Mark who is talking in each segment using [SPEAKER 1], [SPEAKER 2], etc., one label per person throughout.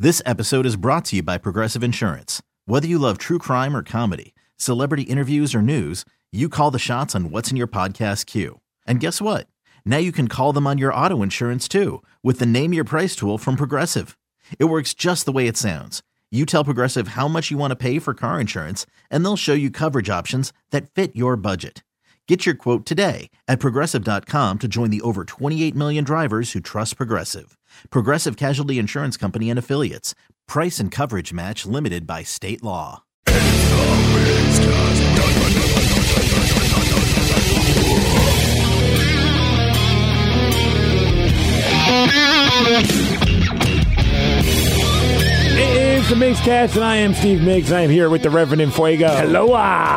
[SPEAKER 1] This episode is brought to you by Progressive Insurance. Whether you love true crime or comedy, celebrity interviews or news, you call the shots on what's in your podcast queue. And guess what? Now you can call them on your auto insurance too with the Name Your Price tool from Progressive. It works just the way it sounds. You tell Progressive how much you want to pay for car insurance, and they'll show you coverage options that fit your budget. Get your quote today at Progressive.com to join the over 28 million drivers who trust Progressive. Progressive Casualty Insurance Company and Affiliates. Price and coverage match limited by state law.
[SPEAKER 2] It's the Mixcast, and I am Steve Miggs. I am here with the Reverend Infuego.
[SPEAKER 3] Hello.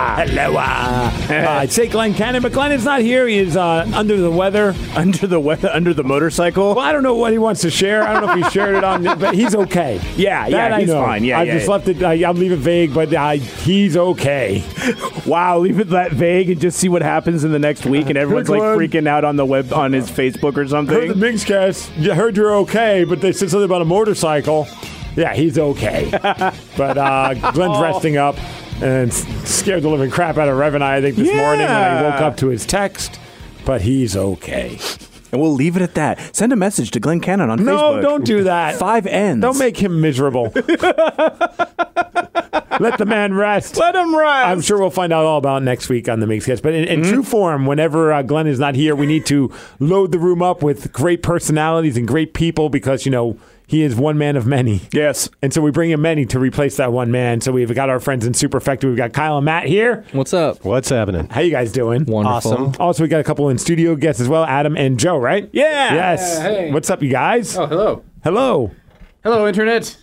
[SPEAKER 2] I'd say Glenn Cannon, but Glenn is not here. He is under the weather.
[SPEAKER 3] Under the motorcycle?
[SPEAKER 2] Well, I don't know what he wants to share. I don't know if he shared it on, but he's okay.
[SPEAKER 3] Yeah, he's fine. Yeah,
[SPEAKER 2] I just left it. I'll leave it vague, but he's okay.
[SPEAKER 3] Wow, leave it that vague and just see what happens in the next week, and everyone's like freaking out on the web on his Facebook or something.
[SPEAKER 2] Heard the Mixcast. You heard you're okay, but they said something about a motorcycle. Yeah, he's okay. But Glenn's resting up and scared the living crap out of Rev and I think, this morning when I woke up to his text. But he's okay.
[SPEAKER 3] And we'll leave it at that. Send a message to Glenn Cannon on Facebook.
[SPEAKER 2] No, don't do that.
[SPEAKER 3] 5 N's.
[SPEAKER 2] Don't make him miserable. Let the man rest.
[SPEAKER 3] Let him rest.
[SPEAKER 2] I'm sure we'll find out all about next week on the Mixcast. But in true form, whenever Glenn is not here, we need to load the room up with great personalities and great people because, he is one man of many.
[SPEAKER 3] Yes.
[SPEAKER 2] And so we bring in many to replace that one man. So we've got our friends in Superfecta. We've got Kyle and Matt here.
[SPEAKER 4] What's up?
[SPEAKER 5] What's happening?
[SPEAKER 2] How you guys doing?
[SPEAKER 4] Wonderful.
[SPEAKER 5] Awesome.
[SPEAKER 2] Also, we got a couple in studio guests as well, Adam and Joe, right?
[SPEAKER 3] Yeah.
[SPEAKER 2] Yes.
[SPEAKER 4] Hey.
[SPEAKER 2] What's up, you guys?
[SPEAKER 4] Oh, hello.
[SPEAKER 2] Hello.
[SPEAKER 4] Hello, Internet.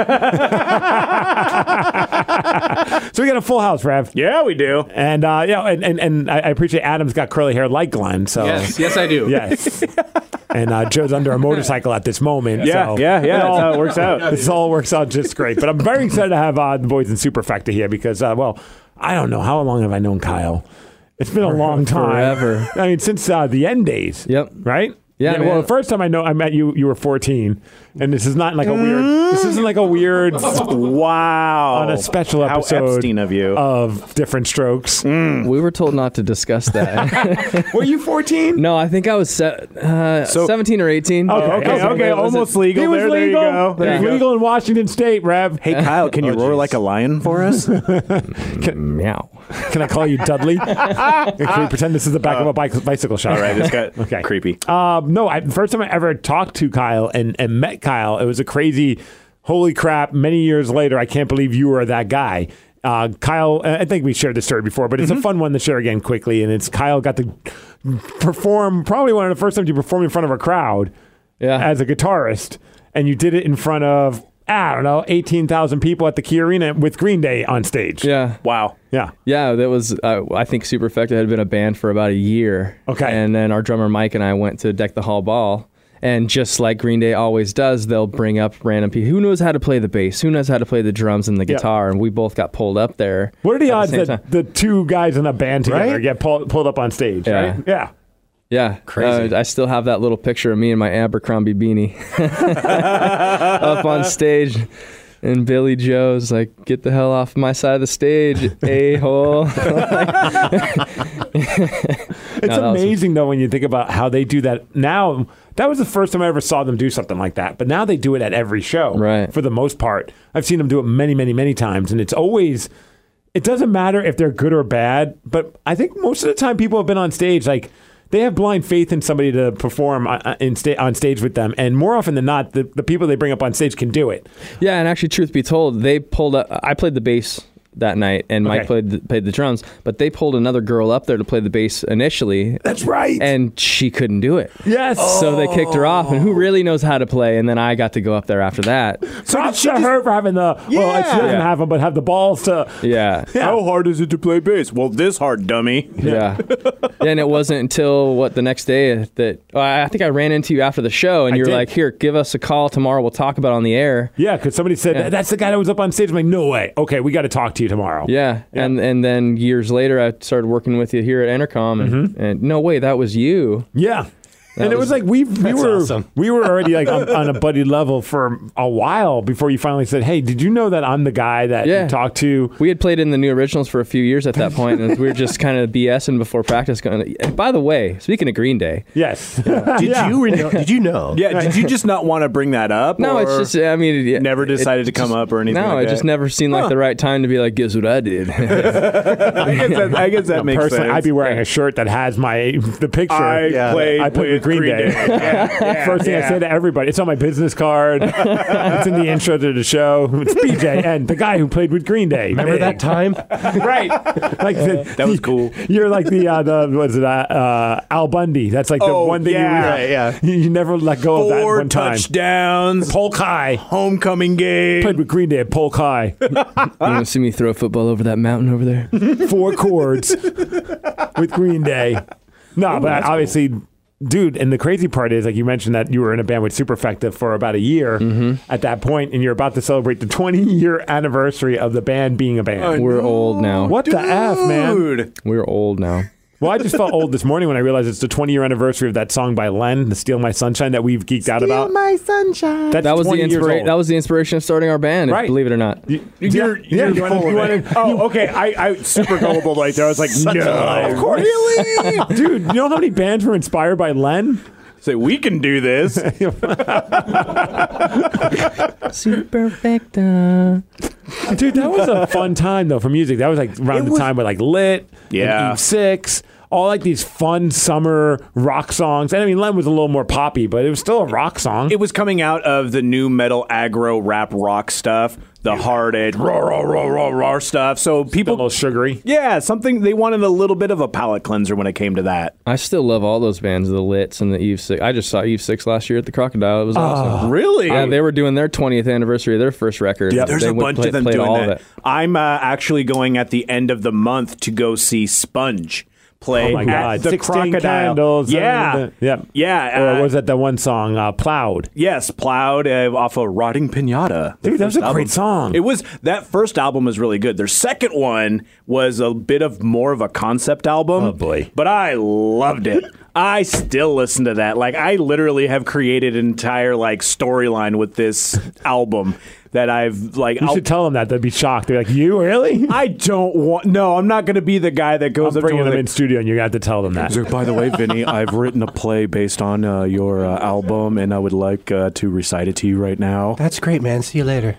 [SPEAKER 2] So we got a full house, Rev.
[SPEAKER 3] Yeah, we do.
[SPEAKER 2] And and I appreciate Adam's got curly hair like Glenn. So
[SPEAKER 4] Yes, I do.
[SPEAKER 2] yes. And Joe's under a motorcycle at this moment.
[SPEAKER 3] Yeah,
[SPEAKER 2] so
[SPEAKER 3] that's how it works out.
[SPEAKER 2] This all works out just great. But I'm very excited to have the boys in Superfecta here because, I don't know. How long have I known Kyle? It's been a long time.
[SPEAKER 4] Forever.
[SPEAKER 2] I mean, since the end days.
[SPEAKER 4] Yep.
[SPEAKER 2] Right?
[SPEAKER 4] Yeah,
[SPEAKER 2] well,
[SPEAKER 4] man.
[SPEAKER 2] the first time I met you, you were 14. And this is not like a weird... This isn't like a weird...
[SPEAKER 3] Wow.
[SPEAKER 2] On a special
[SPEAKER 3] How
[SPEAKER 2] episode
[SPEAKER 3] Epstein of you.
[SPEAKER 2] Of Different Strokes.
[SPEAKER 4] We were told not to discuss that.
[SPEAKER 2] Were you 14?
[SPEAKER 4] No, I think I was 17 or 18.
[SPEAKER 3] Okay, almost legal.
[SPEAKER 2] He was
[SPEAKER 3] There you
[SPEAKER 2] legal.
[SPEAKER 3] go.
[SPEAKER 2] It was legal in Washington State, Rev.
[SPEAKER 3] Hey, Kyle, can you roar like a lion for us?
[SPEAKER 4] Meow.
[SPEAKER 2] Can I call you Dudley? Can we pretend this is the back of a bicycle shop?
[SPEAKER 3] All right, this got
[SPEAKER 2] okay.
[SPEAKER 3] creepy.
[SPEAKER 2] No, the first time I ever talked to Kyle and met Kyle, it was a crazy, holy crap, many years later, I can't believe you were that guy. Kyle, I think we shared this story before, but it's a fun one to share again quickly, and it's Kyle got to perform, probably one of the first times you performed in front of a crowd as a guitarist, and you did it in front of, 18,000 people at the Key Arena with Green Day on stage.
[SPEAKER 4] Yeah.
[SPEAKER 3] Wow.
[SPEAKER 2] Yeah.
[SPEAKER 4] Yeah, that was, I think Superfecta had been a band for about a year.
[SPEAKER 2] Okay.
[SPEAKER 4] And then our drummer Mike and I went to Deck the Hall Ball. And just like Green Day always does, they'll bring up random people. Who knows how to play the bass? Who knows how to play the drums and the guitar? And we both got pulled up there.
[SPEAKER 2] What are the odds
[SPEAKER 4] that
[SPEAKER 2] that the two guys in a band together get pulled up on stage?
[SPEAKER 4] Yeah.
[SPEAKER 2] Right? Yeah.
[SPEAKER 4] Yeah,
[SPEAKER 5] Crazy.
[SPEAKER 4] I still have that little picture of me in my Abercrombie beanie up on stage. And Billy Joe's like, get the hell off my side of the stage, a-hole.
[SPEAKER 2] It's amazing, though, when you think about how they do that now. That was the first time I ever saw them do something like that. But now they do it at every show,
[SPEAKER 4] right?
[SPEAKER 2] For the most part. I've seen them do it many, many, many times. And it's always, it doesn't matter if they're good or bad. But I think most of the time people have been on stage, like, they have blind faith in somebody to perform on stage with them. And more often than not, the people they bring up on stage can do it.
[SPEAKER 4] Yeah, and actually, truth be told, they pulled up. I played the bass that night, and Mike played the drums, but they pulled another girl up there to play the bass initially.
[SPEAKER 2] That's right.
[SPEAKER 4] And she couldn't do it.
[SPEAKER 2] Yes.
[SPEAKER 4] So they kicked her off, and who really knows how to play? And then I got to go up there after that.
[SPEAKER 2] So props to her for having the, she doesn't have them, but have the balls to.
[SPEAKER 4] Yeah.
[SPEAKER 3] How hard is it to play bass? Well, this hard, dummy.
[SPEAKER 4] Yeah. And it wasn't until, the next day that, I think I ran into you after the show, and you were like, here, give us a call tomorrow. We'll talk about it on the air.
[SPEAKER 2] Yeah, because somebody said, that's the guy that was up on stage. I'm like, no way. Okay, we got to talk to you tomorrow.
[SPEAKER 4] Yeah. And then years later, I started working with you here at Entercom, and no way, that was you.
[SPEAKER 2] Yeah. And it was like we were
[SPEAKER 5] awesome.
[SPEAKER 2] we were already like on a buddy level for a while before you finally said, "Hey, did you know that I'm the guy that you talked to?"
[SPEAKER 4] We had played in the New Originals for a few years at that point, and we were just kind of BSing before practice. Going, and by the way, speaking of Green Day,
[SPEAKER 2] Yes.
[SPEAKER 5] Did you know?
[SPEAKER 3] Yeah, did you just not want to bring that up?
[SPEAKER 4] no,
[SPEAKER 3] or
[SPEAKER 4] it's just I mean,
[SPEAKER 3] never decided to come up or anything.
[SPEAKER 4] No,
[SPEAKER 3] like
[SPEAKER 4] it just
[SPEAKER 3] that?
[SPEAKER 4] never seemed like the right time to be like, guess what I did.
[SPEAKER 3] I guess that makes
[SPEAKER 2] Personally,
[SPEAKER 3] sense.
[SPEAKER 2] I'd be wearing a shirt that has the picture.
[SPEAKER 3] I played
[SPEAKER 2] with Green Day. First thing I say to everybody, it's on my business card. It's in the intro to the show. It's BJ and the guy who played with Green Day.
[SPEAKER 5] Remember that time?
[SPEAKER 2] Right. Like
[SPEAKER 3] That was cool.
[SPEAKER 2] You're like the what's it? Al Bundy. That's like the one thing you never let go of that
[SPEAKER 3] 4
[SPEAKER 2] one time.
[SPEAKER 3] touchdowns.
[SPEAKER 2] Polk High.
[SPEAKER 3] Homecoming game.
[SPEAKER 2] Played with Green Day at Polk High.
[SPEAKER 4] You want to see me throw a football over that mountain over there?
[SPEAKER 2] 4 chords with Green Day. No, but obviously, dude, and the crazy part is, like you mentioned that you were in a band with Superfecta for about a year at that point, and you're about to celebrate the 20-year anniversary of the band being a band.
[SPEAKER 4] We're old now.
[SPEAKER 2] What the F, man?
[SPEAKER 4] We're old now.
[SPEAKER 2] Well, I just felt old this morning when I realized it's the 20-year anniversary of that song by Len, the "Steal My Sunshine" that we've geeked out about.
[SPEAKER 5] Steal my sunshine.
[SPEAKER 2] That's
[SPEAKER 4] That was
[SPEAKER 2] 20
[SPEAKER 4] the
[SPEAKER 2] years
[SPEAKER 4] inspiration.
[SPEAKER 2] old.
[SPEAKER 4] That was the inspiration of starting our band.
[SPEAKER 2] Right.
[SPEAKER 4] Believe it or not.
[SPEAKER 3] You're full of it. Oh, okay. I super gullible like that. I was like, no.
[SPEAKER 2] Of course.
[SPEAKER 3] Really?
[SPEAKER 2] Dude, you know how many bands were inspired by Len?
[SPEAKER 3] Say, we can do this.
[SPEAKER 4] Superfecta.
[SPEAKER 2] Dude, that was a fun time though for music. That was like around the time with like Lit,
[SPEAKER 3] Yeah.
[SPEAKER 2] and Eve 6, all like these fun summer rock songs. And I mean, Len was a little more poppy, but it was still a rock song.
[SPEAKER 3] It was coming out of the new metal aggro rap rock stuff, the hard edge raw stuff. So
[SPEAKER 2] a
[SPEAKER 3] people,
[SPEAKER 2] little sugary.
[SPEAKER 3] yeah, something they wanted a little bit of a palate cleanser when it came to that.
[SPEAKER 4] I still love all those bands, the Lits and the Eve 6. I just saw Eve 6 last year at the Crocodile. It was awesome.
[SPEAKER 3] Really?
[SPEAKER 4] Yeah, they were doing their 20th anniversary of their first record.
[SPEAKER 2] Yep.
[SPEAKER 3] There's
[SPEAKER 4] They
[SPEAKER 3] a
[SPEAKER 4] went-
[SPEAKER 3] bunch of them
[SPEAKER 4] played
[SPEAKER 3] doing
[SPEAKER 4] all
[SPEAKER 3] that.
[SPEAKER 4] of it.
[SPEAKER 3] I'm actually going at the end of the month to go see Sponge play
[SPEAKER 2] Oh my
[SPEAKER 3] at
[SPEAKER 2] God.
[SPEAKER 3] the
[SPEAKER 2] 16
[SPEAKER 3] Crocodile.
[SPEAKER 2] Candles.
[SPEAKER 3] Yeah.
[SPEAKER 2] Yep.
[SPEAKER 3] Yeah.
[SPEAKER 2] Or was that the one song, Plowed?
[SPEAKER 3] Yes, Plowed off of Rotting Pinata.
[SPEAKER 2] Dude, that was a great song.
[SPEAKER 3] It was. That first album was really good. Their second one was a bit of more of a concept album.
[SPEAKER 2] Oh, boy.
[SPEAKER 3] But I loved it. I still listen to that. Like, I literally have created an entire like storyline with this album that I've like.
[SPEAKER 2] You should tell them that. They'd be shocked. They're like, you really?
[SPEAKER 3] I don't want. No, I'm not going to be the guy that goes
[SPEAKER 2] I'm
[SPEAKER 3] up to
[SPEAKER 2] bringing
[SPEAKER 3] him
[SPEAKER 2] them
[SPEAKER 3] like,
[SPEAKER 2] in studio, and you got to tell them that.
[SPEAKER 3] By the way, Vinny, I've written a play based on your album, and I would like to recite it to you right now.
[SPEAKER 5] That's great, man. See you later.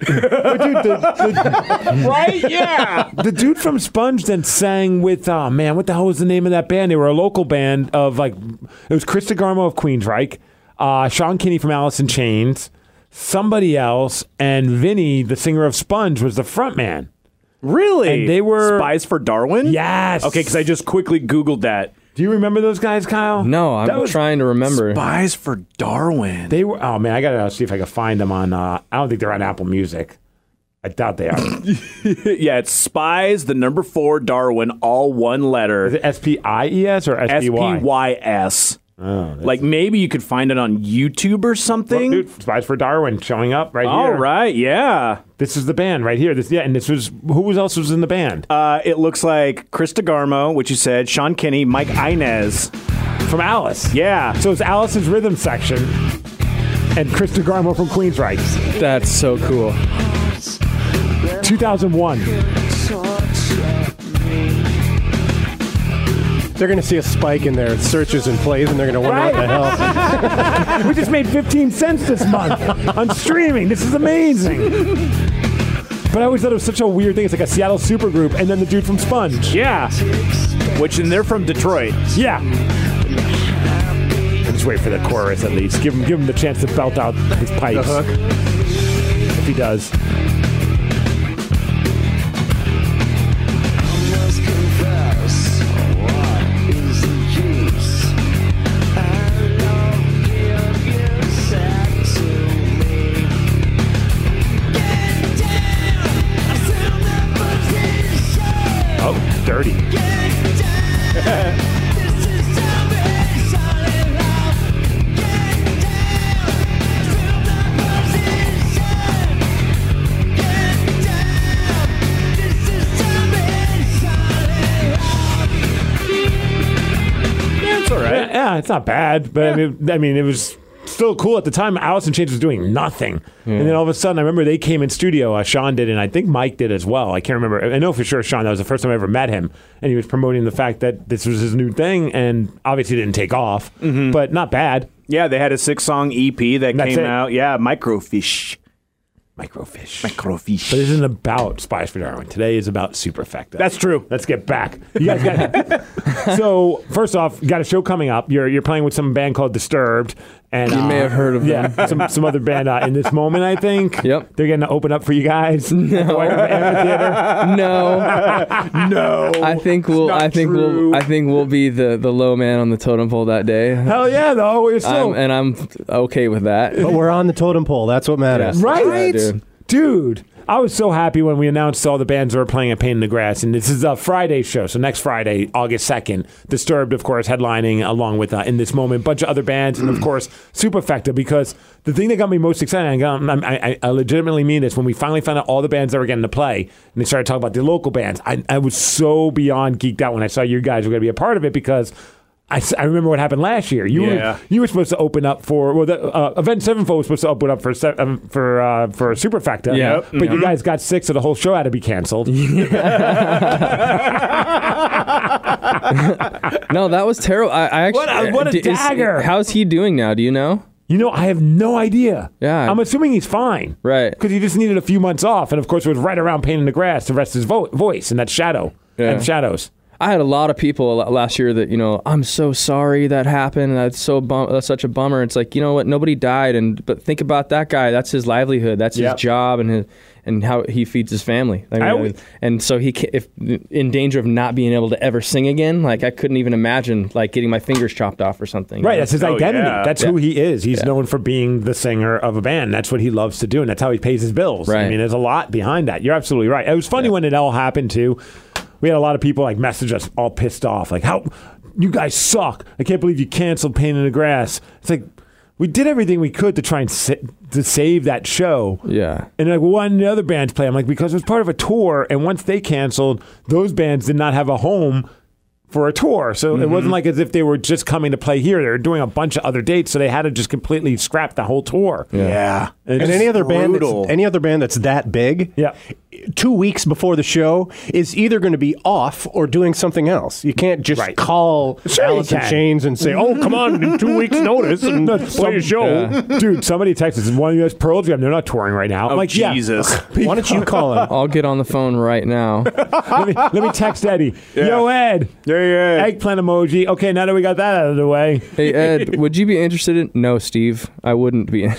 [SPEAKER 3] Right? Yeah.
[SPEAKER 2] The dude from Sponge then sang with, oh man, what the hell was the name of that band? They were a local band of like, it was Chris DeGarmo of Queensryche, Sean Kinney from Alice in Chains, somebody else, and Vinny, the singer of Sponge, was the front man.
[SPEAKER 3] Really?
[SPEAKER 2] And they were-
[SPEAKER 3] Spies for Darwin?
[SPEAKER 2] Yes.
[SPEAKER 3] Okay, because I just quickly Googled that.
[SPEAKER 2] Do you remember those guys, Kyle?
[SPEAKER 4] No,
[SPEAKER 2] That
[SPEAKER 4] I'm
[SPEAKER 2] was-
[SPEAKER 4] trying to remember.
[SPEAKER 3] Spies for Darwin.
[SPEAKER 2] They were, oh man, I got to see if I can find them on, I don't think they're on Apple Music. I doubt they are.
[SPEAKER 3] Yeah, it's Spies, the number 4, Darwin, all one letter.
[SPEAKER 2] Is it SPIES or SPY?
[SPEAKER 3] SPYS.
[SPEAKER 2] Oh,
[SPEAKER 3] Like maybe you could find it on YouTube or something.
[SPEAKER 2] Dude, Spies for Darwin showing up right
[SPEAKER 3] All
[SPEAKER 2] here.
[SPEAKER 3] right, yeah.
[SPEAKER 2] This is the band right here. And this was, who else was in the band?
[SPEAKER 3] It looks like Chris DeGarmo, which you said, Sean Kinney, Mike Inez.
[SPEAKER 2] From Alice.
[SPEAKER 3] Yeah.
[SPEAKER 2] So it's Alice's rhythm section and Chris DeGarmo from Queensryche.
[SPEAKER 4] That's so cool.
[SPEAKER 2] 2001.
[SPEAKER 5] They're going to see a spike in their searches and plays, and they're going to wonder what the hell.
[SPEAKER 2] We just made 15 cents this month on streaming. This is amazing. But I always thought it was such a weird thing. It's like a Seattle supergroup and then the dude from Sponge.
[SPEAKER 3] Yeah. And they're from Detroit.
[SPEAKER 2] Yeah. Let's wait for the chorus at least. Give him the chance to belt out his pipes.
[SPEAKER 5] The hook.
[SPEAKER 2] If he does. Oh, dirty. Yeah, it's not bad, but I mean, it was still cool at the time. Alice in Chains was doing nothing, and then all of a sudden, I remember they came in studio. Sean did, and I think Mike did as well. I can't remember. I know for sure Sean. That was the first time I ever met him, and he was promoting the fact that this was his new thing, and obviously didn't take off, but not bad.
[SPEAKER 3] Yeah, they had a 6-song EP that came out. Yeah, Microfiche.
[SPEAKER 2] But it isn't about Spies for Darwin. Today is about Superfecta.
[SPEAKER 3] That's true.
[SPEAKER 2] Let's get back. You guys got So first off, you got a show coming up. You're playing with some band called Disturbed, and
[SPEAKER 4] You may have heard of them.
[SPEAKER 2] Yeah, some other band in this moment. I think.
[SPEAKER 4] Yep.
[SPEAKER 2] They're going to open up for you guys. No.
[SPEAKER 4] No. I think we'll be the low man on the totem pole that day.
[SPEAKER 2] Hell yeah, though. We're still
[SPEAKER 4] I'm okay with that.
[SPEAKER 5] But we're on the totem pole. That's what matters.
[SPEAKER 2] right,
[SPEAKER 4] Yeah,
[SPEAKER 2] dude. I was so happy when we announced all the bands that were playing at Pain in the Grass, and this is a Friday show, so next Friday, August 2nd, Disturbed, of course, headlining along with, In This Moment, a bunch of other bands, and of course, Superfecta, because the thing that got me most excited, I legitimately mean this, when we finally found out all the bands that were getting to play, and they started talking about the local bands, I was so beyond geeked out when I saw you guys were going to be a part of it, because I remember what happened last year. You were supposed to open up for Avenged Sevenfold was supposed to open up for Superfecta.
[SPEAKER 4] Yeah,
[SPEAKER 2] but you guys got sick, so the whole show had to be canceled.
[SPEAKER 4] No, that was terrible. I actually
[SPEAKER 2] what a dagger!
[SPEAKER 4] How's he doing now? Do you know?
[SPEAKER 2] I have no idea.
[SPEAKER 4] Yeah.
[SPEAKER 2] I'm assuming he's fine.
[SPEAKER 4] Right.
[SPEAKER 2] Because he just needed a few months off, and of course it was right around Pain in the Grass to rest his voice, and that's Shadow and Shadows.
[SPEAKER 4] I had a lot of people last year that, I'm so sorry that happened. That's such a bummer. It's like, you know what? Nobody died, but think about that guy. That's his livelihood. That's his job and how he feeds his family. And so if in danger of not being able to ever sing again, like I couldn't even imagine like getting my fingers chopped off or something.
[SPEAKER 2] Right, that's his identity.
[SPEAKER 3] Yeah.
[SPEAKER 2] That's who he is. He's known for being the singer of a band. That's what he loves to do, and that's how he pays his bills.
[SPEAKER 4] Right.
[SPEAKER 2] I mean, there's a lot behind that. You're absolutely right. It was funny when it all happened too. We had a lot of people like message us all pissed off, like, how you guys suck. I can't believe you canceled Pain in the Grass. It's like, we did everything we could to try and to save that show.
[SPEAKER 4] Yeah.
[SPEAKER 2] And like, why didn't the other bands play? I'm like, because it was part of a tour, and once they canceled, those bands did not have a home for a tour. So it wasn't like as if they were just coming to play here. They were doing a bunch of other dates, so they had to just completely scrap the whole tour.
[SPEAKER 3] Yeah.
[SPEAKER 5] And any other band that's that big, 2 weeks before the show is either going to be off or doing something else. You can't just call Alice in Chains and say, "Oh, come on, in 2 weeks' notice and play a show."
[SPEAKER 2] Yeah. Dude, somebody texted us, one of you guys, Pearl Jam, they're not touring right now. I'm like,
[SPEAKER 3] Jesus.
[SPEAKER 5] Why don't you call him?
[SPEAKER 4] I'll get on the phone right now.
[SPEAKER 2] let me text Eddie. Yo, Ed.
[SPEAKER 3] Yeah.
[SPEAKER 2] Eggplant emoji. Okay, now that we got that out of the way.
[SPEAKER 4] Hey, Ed, would you be interested in... No, Steve, I wouldn't be.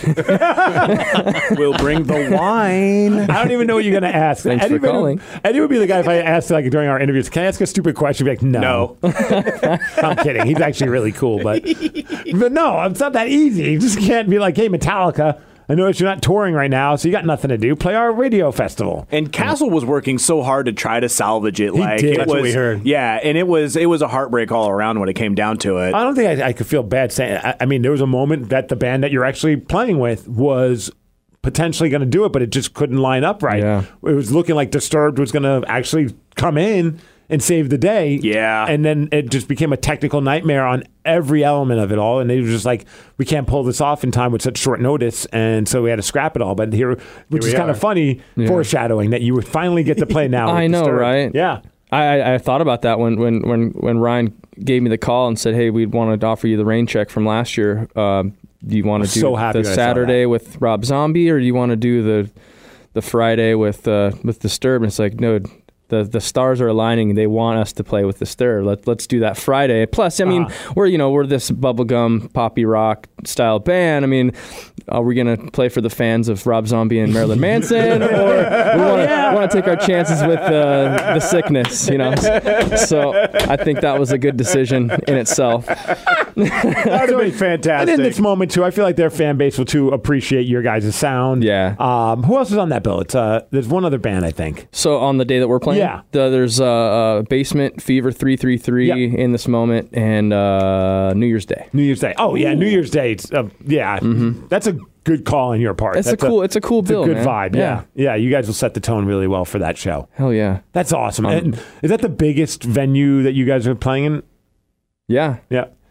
[SPEAKER 3] We'll bring the wine.
[SPEAKER 2] I don't even know what you're going to ask.
[SPEAKER 4] Thanks for calling.
[SPEAKER 2] Eddie would be the guy if I asked like during our interviews, can I ask a stupid question? He'd be like, no. I'm kidding. He's actually really cool, but no, it's not that easy. You just can't be like, hey, Metallica, I noticed you're not touring right now, so you got nothing to do. Play our radio festival.
[SPEAKER 3] And Castle was working so hard to try to salvage it.
[SPEAKER 2] He did.
[SPEAKER 3] That's
[SPEAKER 2] what
[SPEAKER 5] we heard.
[SPEAKER 3] Yeah, and it was a heartbreak all around when it came down to it.
[SPEAKER 2] I don't think I could feel bad saying. I mean, there was a moment that the band that you're actually playing with was potentially going to do it, but it just couldn't line up right.
[SPEAKER 4] Yeah.
[SPEAKER 2] It was looking like Disturbed was going to actually come in and save the day.
[SPEAKER 3] Yeah.
[SPEAKER 2] And then it just became a technical nightmare on every element of it all. And they were just like, we can't pull this off in time with such short notice. And so we had to scrap it all. But which is kind of funny, foreshadowing that you would finally get to play now.
[SPEAKER 4] I know,
[SPEAKER 2] Disturbed.
[SPEAKER 4] right?
[SPEAKER 2] Yeah.
[SPEAKER 4] I thought about that when Ryan gave me the call and said, hey, we'd want to offer you the rain check from last year. Do you want to do the Saturday with Rob Zombie, or do you want to do the Friday with Disturbed? And it's like, no, the stars are aligning. They want us to play with Disturbed. Let's do that Friday. Plus, I mean, we're this bubblegum poppy rock style band. I mean, are we gonna play for the fans of Rob Zombie and Marilyn Manson, or we want to take our chances with the Sickness? So I think that was a good decision in itself.
[SPEAKER 3] That would have been fantastic.
[SPEAKER 2] And in this moment, too, I feel like their fan base will, too, appreciate your guys' sound.
[SPEAKER 4] Yeah.
[SPEAKER 2] Who else is on that bill? There's one other band, I think.
[SPEAKER 4] So on the day that we're playing, there's Basement, Fever 333 in this moment, and New Year's Day.
[SPEAKER 2] New Year's Day. Oh, yeah, New Year's Day. That's a good call on your part.
[SPEAKER 4] It's a cool bill,
[SPEAKER 2] good
[SPEAKER 4] man.
[SPEAKER 2] vibe, yeah. You guys will set the tone really well for that show.
[SPEAKER 4] Hell yeah.
[SPEAKER 2] That's awesome. And is that the biggest venue that you guys are playing in?
[SPEAKER 4] Yeah.
[SPEAKER 2] Yeah.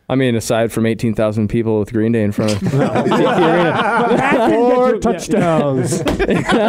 [SPEAKER 4] I mean, aside from 18,000 people with Green Day in front of the arena.
[SPEAKER 5] 4 touchdowns.
[SPEAKER 2] Dude,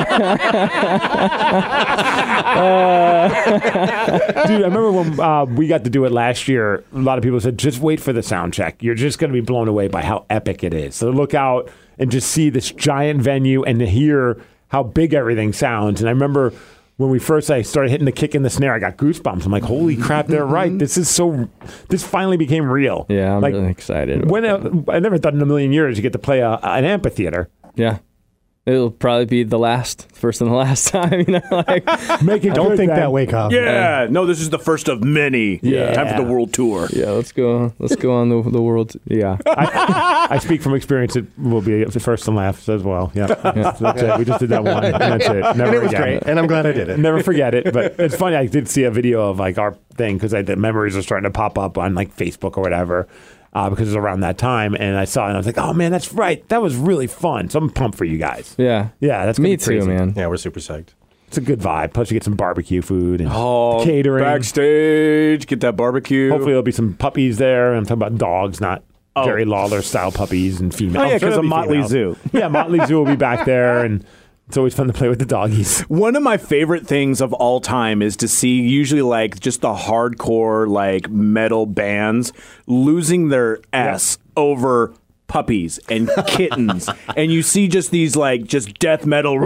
[SPEAKER 2] I remember when we got to do it last year, a lot of people said, just wait for the sound check. You're just going to be blown away by how epic it is. So look out and just see this giant venue and to hear how big everything sounds. And I remember when I started hitting the kick and the snare, I got goosebumps. I'm like, holy crap, they're right. This finally became real.
[SPEAKER 4] Yeah, I'm really excited.
[SPEAKER 2] I never thought in a million years you get to play an amphitheater.
[SPEAKER 4] Yeah. It'll probably be first and the last time, like
[SPEAKER 5] make it. Don't think that way, Kyle.
[SPEAKER 3] Yeah, no, this is the first of many. Yeah, time for the world tour.
[SPEAKER 4] Yeah, let's go on the world. Yeah,
[SPEAKER 2] I speak from experience. It will be the first and last as well. Yeah, that's it. We just did that one. And that's it. Never
[SPEAKER 5] and it was great, and I'm glad I did it.
[SPEAKER 2] Never forget it. But it's funny. I did see a video of like our thing because the memories are starting to pop up on like Facebook or whatever. Because it was around that time, and I saw it, and I was like, oh, man, that's right. That was really fun. So I'm pumped for you guys.
[SPEAKER 4] Yeah.
[SPEAKER 2] Yeah, that's
[SPEAKER 4] me too, man.
[SPEAKER 5] Yeah, we're super psyched.
[SPEAKER 2] It's a good vibe. Plus, you get some barbecue food and catering.
[SPEAKER 3] Backstage, get that barbecue.
[SPEAKER 2] Hopefully, there'll be some puppies there. I'm talking about dogs, not Jerry Lawler-style puppies and females.
[SPEAKER 3] Oh, yeah, because of Motley Zoo.
[SPEAKER 2] Yeah, Motley Zoo will be back there, and it's always fun to play with the doggies.
[SPEAKER 3] One of my favorite things of all time is to see usually like just the hardcore like metal bands losing their ass over puppies and kittens. And you see just these like just death metal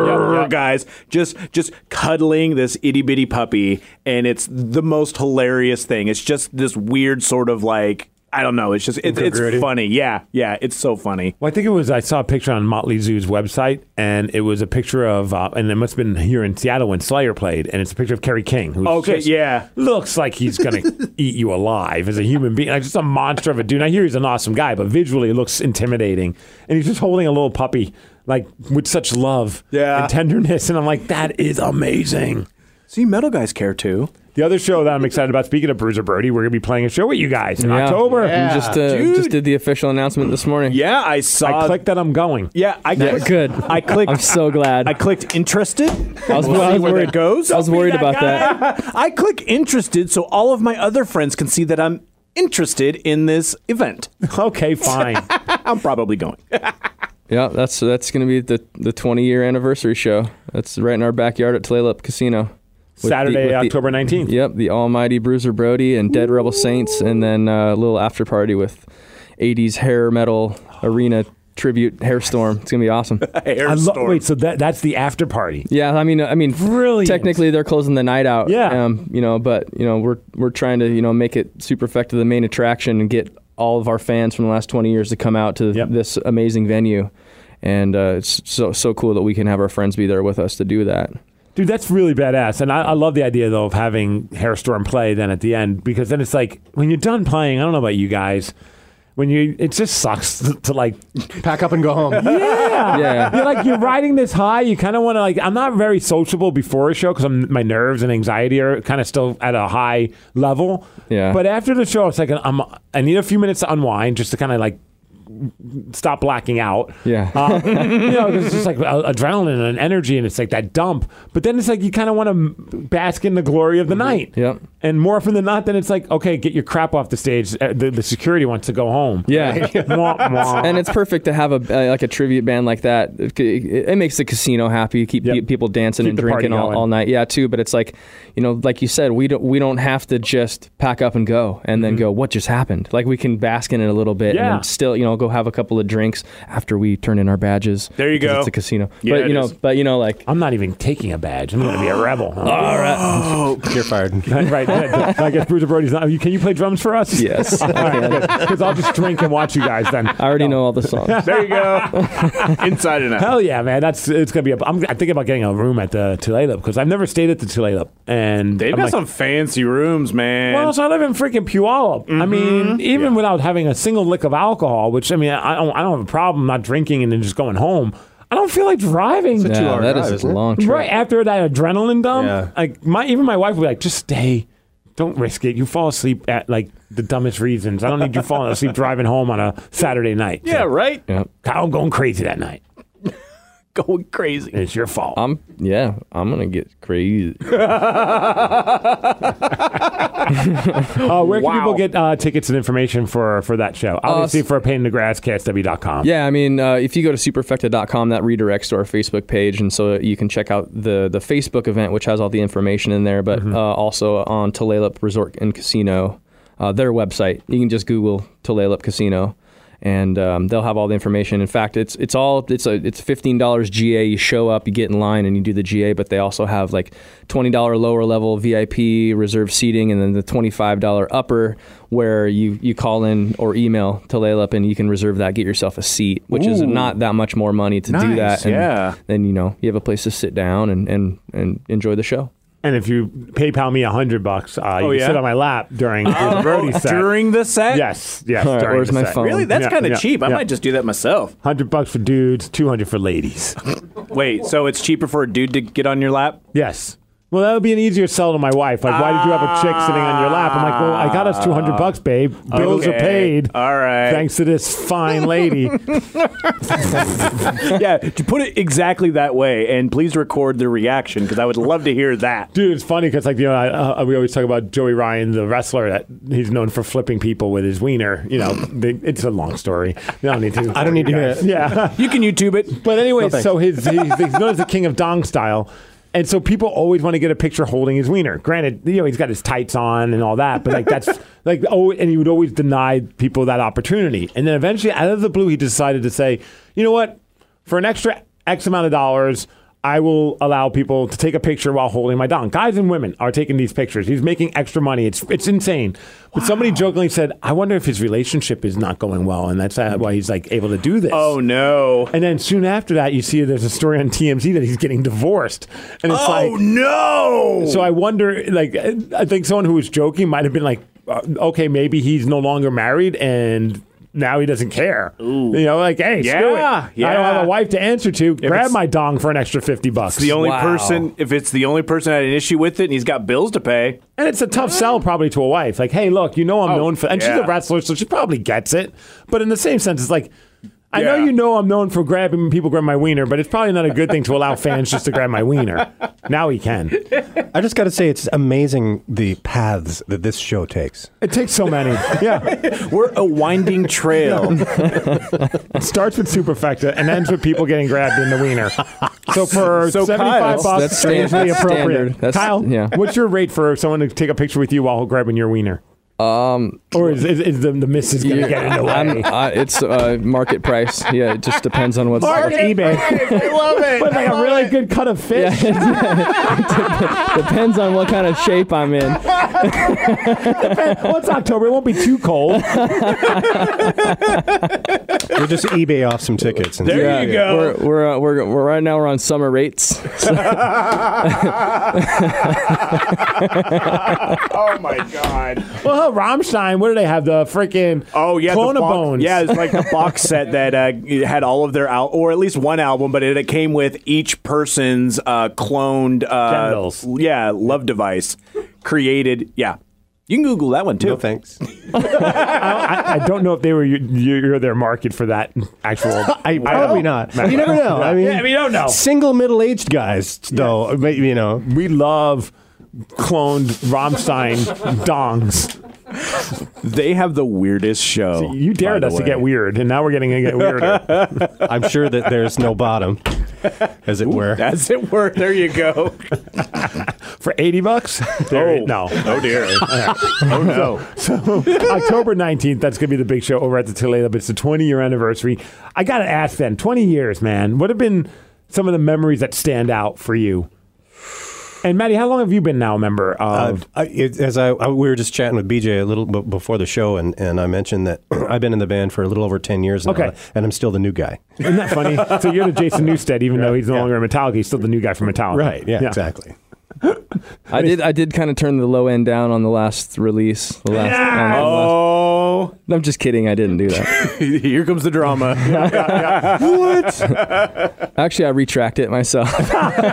[SPEAKER 3] guys just cuddling this itty bitty puppy, and it's the most hilarious thing. It's just this weird sort of like, I don't know. It's just it's funny. Yeah, it's so funny.
[SPEAKER 2] Well, I think I saw a picture on Motley Zoo's website, and it was a picture of, and it must have been here in Seattle when Slayer played, and it's a picture of Kerry King, who looks like he's going to eat you alive as a human being, like just a monster of a dude. I hear he's an awesome guy, but visually it looks intimidating, and he's just holding a little puppy, like with such love and tenderness, and I'm like, that is amazing.
[SPEAKER 3] See, metal guys care too.
[SPEAKER 2] The other show that I'm excited about, speaking of Bruiser Brody, we're going to be playing a show with you guys in October.
[SPEAKER 4] Yeah. Just did the official announcement this morning.
[SPEAKER 3] Yeah, I saw.
[SPEAKER 2] I clicked that I'm going.
[SPEAKER 3] Yeah,
[SPEAKER 4] good.
[SPEAKER 3] I clicked.
[SPEAKER 4] I'm so glad.
[SPEAKER 3] I clicked interested.
[SPEAKER 4] I was worried.
[SPEAKER 3] It goes.
[SPEAKER 4] I was worried about that.
[SPEAKER 3] I click interested so all of my other friends can see that I'm interested in this event.
[SPEAKER 2] Okay, fine.
[SPEAKER 3] I'm probably going.
[SPEAKER 4] Yeah, that's going to be the 20-year anniversary show. That's right in our backyard at Tulalip Casino.
[SPEAKER 2] Saturday, October 19th.
[SPEAKER 4] Yep, the almighty Bruiser Brody and Dead Rebel Saints, and then a little after party with 80s hair metal arena tribute Hairstorm. It's gonna be awesome.
[SPEAKER 2] Wait, so that's the after party?
[SPEAKER 4] Yeah, I mean, brilliant. Technically, they're closing the night out.
[SPEAKER 2] Yeah,
[SPEAKER 4] but we're trying to make it super effective, the main attraction, and get all of our fans from the last 20 years to come out to this amazing venue, and it's so cool that we can have our friends be there with us to do that.
[SPEAKER 2] Dude, that's really badass. And I love the idea, though, of having Hairstorm play then at the end, because then it's like, when you're done playing, I don't know about you guys, it just sucks to like
[SPEAKER 5] pack up and go home.
[SPEAKER 2] Yeah. You're riding this high. You kind of want to I'm not very sociable before a show because my nerves and anxiety are kind of still at a high level.
[SPEAKER 4] Yeah.
[SPEAKER 2] But after the show, it's like I need a few minutes to unwind just to kind of like stop blacking out.
[SPEAKER 4] Yeah.
[SPEAKER 2] It's just like adrenaline and energy, and it's like that dump. But then it's like you kind of want to bask in the glory of the night.
[SPEAKER 4] Yep.
[SPEAKER 2] And more often than not, then it's like, okay, get your crap off the stage. The security wants to go home.
[SPEAKER 4] Yeah. And it's perfect to have a tribute band like that. It makes the casino happy. Keep people dancing and drinking all night. Yeah, too. But it's like, like you said, we don't have to just pack up and go and then go, what just happened? Like we can bask in it a little bit and then still, go have a couple of drinks after we turn in our badges.
[SPEAKER 3] There you go.
[SPEAKER 4] It's a casino.
[SPEAKER 3] Yeah,
[SPEAKER 4] but
[SPEAKER 2] I'm not even taking a badge. I'm going to be a rebel.
[SPEAKER 3] All right.
[SPEAKER 5] Oh, you're fired.
[SPEAKER 2] Right. I guess Bruiser Brody's not. Can you play drums for us?
[SPEAKER 4] Yes.
[SPEAKER 2] Because I'll just drink and watch you guys then.
[SPEAKER 4] I already know all the songs.
[SPEAKER 3] There you go. Inside and out.
[SPEAKER 2] Hell yeah, man. It's going to be I'm thinking about getting a room at the Tulalip because I've never stayed at the Tulalip. And
[SPEAKER 3] they've got some fancy rooms, man.
[SPEAKER 2] Well, so I live in freaking Puyallup. Mm-hmm. I mean, even without having a single lick of alcohol, which I don't have a problem not drinking and then just going home. I don't feel like driving.
[SPEAKER 5] It's a 2-hour drive,
[SPEAKER 4] is a long trip.
[SPEAKER 2] Right after that adrenaline dump, even my wife would be like, just stay. Don't risk it. You fall asleep at like the dumbest reasons. I don't need you falling asleep driving home on a Saturday night.
[SPEAKER 3] Yeah, right?
[SPEAKER 2] Kyle going crazy that night.
[SPEAKER 3] going crazy.
[SPEAKER 2] It's your fault.
[SPEAKER 4] I'm going to get crazy.
[SPEAKER 2] Where can people get tickets and information for that show? Obviously, for Pain in the Grass, KSW.com.
[SPEAKER 4] Yeah, I mean, if you go to superfecta.com, that redirects to our Facebook page, and so you can check out the Facebook event, which has all the information in there, but also on Tulalip Resort and Casino, their website. You can just Google Tulalip Casino, and they'll have all the information. In fact, it's $15 GA. You show up, you get in line, and you do the GA. But they also have like $20 lower level VIP reserved seating, and then the $25 upper, where you call in or email Tulalip, and you can reserve that, get yourself a seat, which is not that much more money to do that. And then you have a place to sit down and enjoy the show.
[SPEAKER 2] And if you PayPal me $100, you can sit on my lap during the Brody set.
[SPEAKER 3] During the set?
[SPEAKER 2] Yes.
[SPEAKER 4] Right, where's my phone?
[SPEAKER 3] Really? That's kind of cheap. I might just do that myself.
[SPEAKER 2] $100 for dudes, $200 for ladies.
[SPEAKER 3] Wait, so it's cheaper for a dude to get on your lap?
[SPEAKER 2] Yes. Well, that would be an easier sell to my wife. Like, why did you have a chick sitting on your lap? I'm like, well, I got us $200, babe. Bills are paid.
[SPEAKER 3] All right.
[SPEAKER 2] Thanks to this fine lady.
[SPEAKER 3] Yeah, to put it exactly that way, and please record the reaction, because I would love to hear that.
[SPEAKER 2] Dude, it's funny because, we always talk about Joey Ryan, the wrestler, that he's known for flipping people with his wiener. It's a long story. I don't need to hear it. Yeah.
[SPEAKER 3] You can YouTube it.
[SPEAKER 2] But anyway, so he's known as the king of dong style. And so people always want to get a picture holding his wiener. Granted, he's got his tights on and all that, but that's and he would always deny people that opportunity. And then eventually, out of the blue, he decided to say, you know what? For an extra X amount of dollars, I will allow people to take a picture while holding my dong. Guys and women are taking these pictures. He's making extra money. It's insane. But somebody jokingly said, I wonder if his relationship is not going well, and that's why he's able to do this.
[SPEAKER 3] Oh, no.
[SPEAKER 2] And then soon after that, you see there's a story on TMZ that he's getting divorced. And it's
[SPEAKER 3] no! So
[SPEAKER 2] I wonder, I think someone who was joking might have been like, okay, maybe he's no longer married and now he doesn't care.
[SPEAKER 3] Ooh.
[SPEAKER 2] Hey, screw it. I don't have a wife to answer to. Grab my dong for an extra $50.
[SPEAKER 3] It's the only person. If it's the only person that had an issue with it, and he's got bills to pay,
[SPEAKER 2] and it's a tough sell probably to a wife. Like, hey, look, I'm known for, and she's a wrestler, so she probably gets it. But in the same sense, it's like, I know I'm known for grabbing my wiener, but it's probably not a good thing to allow fans just to grab my wiener. Now he can.
[SPEAKER 5] I just got to say, it's amazing the paths that this show takes.
[SPEAKER 2] It takes so many. Yeah.
[SPEAKER 3] We're a winding trail.
[SPEAKER 2] It starts with Superfecta and ends with people getting grabbed in the wiener. So for $75,
[SPEAKER 4] that's strangely
[SPEAKER 2] appropriate. Kyle, what's your rate for someone to take a picture with you while grabbing your wiener? Or is the missus going to get in the way?
[SPEAKER 4] It's market price. Yeah, it just depends on what's
[SPEAKER 2] eBay. I love it. But a really good cut of fish.
[SPEAKER 4] Depends on what kind of shape I'm in.
[SPEAKER 2] Well, it's October. It won't be too cold.
[SPEAKER 5] We'll just eBay off some tickets.
[SPEAKER 3] There you go.
[SPEAKER 4] We're right now. We're on summer rates.
[SPEAKER 3] Oh my God.
[SPEAKER 2] Well, Rammstein, what do they have? The freaking Clone of Bones.
[SPEAKER 3] Yeah, it's like the box set that had all of their or at least one album, but it came with each person's cloned
[SPEAKER 2] genitals.
[SPEAKER 3] Love device created. Yeah. You can Google that one too.
[SPEAKER 5] No thanks.
[SPEAKER 2] I don't know if they were you're their market for that actual.
[SPEAKER 5] Probably not. You never know. I mean,
[SPEAKER 2] you don't know.
[SPEAKER 5] Single middle-aged guys, though.
[SPEAKER 2] We love cloned Rammstein dongs.
[SPEAKER 3] They have the weirdest show.
[SPEAKER 2] See, you dared us to get weird, and now we're getting to get weirder.
[SPEAKER 5] I'm sure that there's no bottom, as it were.
[SPEAKER 3] As it were. There you go.
[SPEAKER 2] For $80? No.
[SPEAKER 3] Oh, dear. Oh, no.
[SPEAKER 2] So October 19th, that's going to be the big show over at the Tulalip. It's the 20-year anniversary. I got to ask then, 20 years, man. What have been some of the memories that stand out for you? And Maddie, how long have you been now a member of?
[SPEAKER 5] We were just chatting with BJ a little bit before the show, and I mentioned that I've been in the band for a little over 10 years now, and I'm still the new guy.
[SPEAKER 2] Isn't that funny? So you're the Jason Newsted, even though he's no longer in Metallica, he's still the new guy from Metallica.
[SPEAKER 5] Right, yeah. Exactly.
[SPEAKER 4] I did kind of turn the low end down on the last release. I'm just kidding. I didn't do that.
[SPEAKER 3] Here comes the drama.
[SPEAKER 2] What?
[SPEAKER 4] Actually, I retract it myself.
[SPEAKER 2] Dave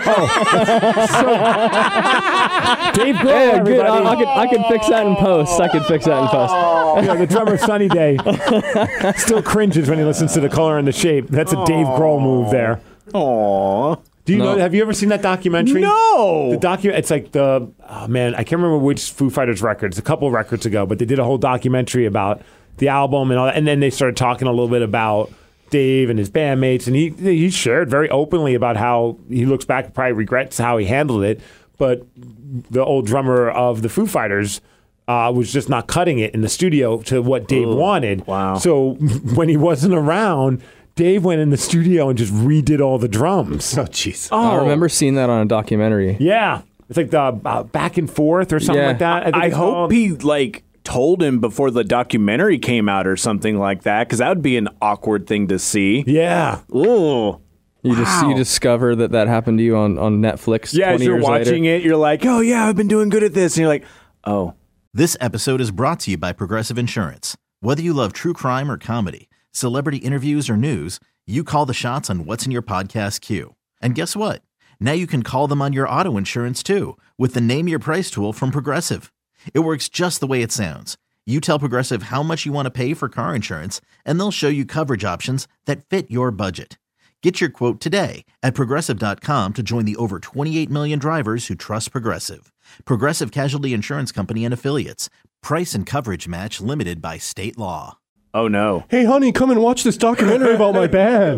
[SPEAKER 2] Grohl, everybody.
[SPEAKER 4] I can fix that in post.
[SPEAKER 2] The drummer Sunny Day still cringes when he listens to The Color and the Shape. That's a Dave Grohl move there.
[SPEAKER 3] Aww.
[SPEAKER 2] Do you know? Have you ever seen that documentary?
[SPEAKER 3] No.
[SPEAKER 2] It's like I can't remember which Foo Fighters record. It's a couple records ago, but they did a whole documentary about the album and all that. And then they started talking a little bit about Dave and his bandmates, and he shared very openly about how he looks back and probably regrets how he handled it. But the old drummer of the Foo Fighters was just not cutting it in the studio to what Dave wanted.
[SPEAKER 3] Wow.
[SPEAKER 2] So when he wasn't around, Dave went in the studio and just redid all the drums.
[SPEAKER 5] Oh, jeez.
[SPEAKER 4] I remember seeing that on a documentary.
[SPEAKER 2] Yeah. It's like the Back and Forth or something like that.
[SPEAKER 3] I hope he told him before the documentary came out or something like that, because that would be an awkward thing to see.
[SPEAKER 2] Yeah.
[SPEAKER 3] Ooh.
[SPEAKER 4] You discover that happened to you on Netflix.
[SPEAKER 3] Yeah,
[SPEAKER 4] 20
[SPEAKER 3] as you're
[SPEAKER 4] years
[SPEAKER 3] watching
[SPEAKER 4] later.
[SPEAKER 3] it, you're like, oh yeah, I've been doing good at this. And you're like, oh.
[SPEAKER 1] This episode is brought to you by Progressive Insurance. Whether you love true crime or comedy, celebrity interviews or news, you call the shots on what's in your podcast queue. And guess what? Now you can call them on your auto insurance too with the Name Your Price tool from Progressive. It works just the way it sounds. You tell Progressive how much you want to pay for car insurance, and they'll show you coverage options that fit your budget. Get your quote today at Progressive.com to join the over 28 million drivers who trust Progressive. Progressive Casualty Insurance Company and Affiliates. Price and coverage match limited by state law.
[SPEAKER 3] Oh, no.
[SPEAKER 5] Hey, honey, come and watch this documentary about my band.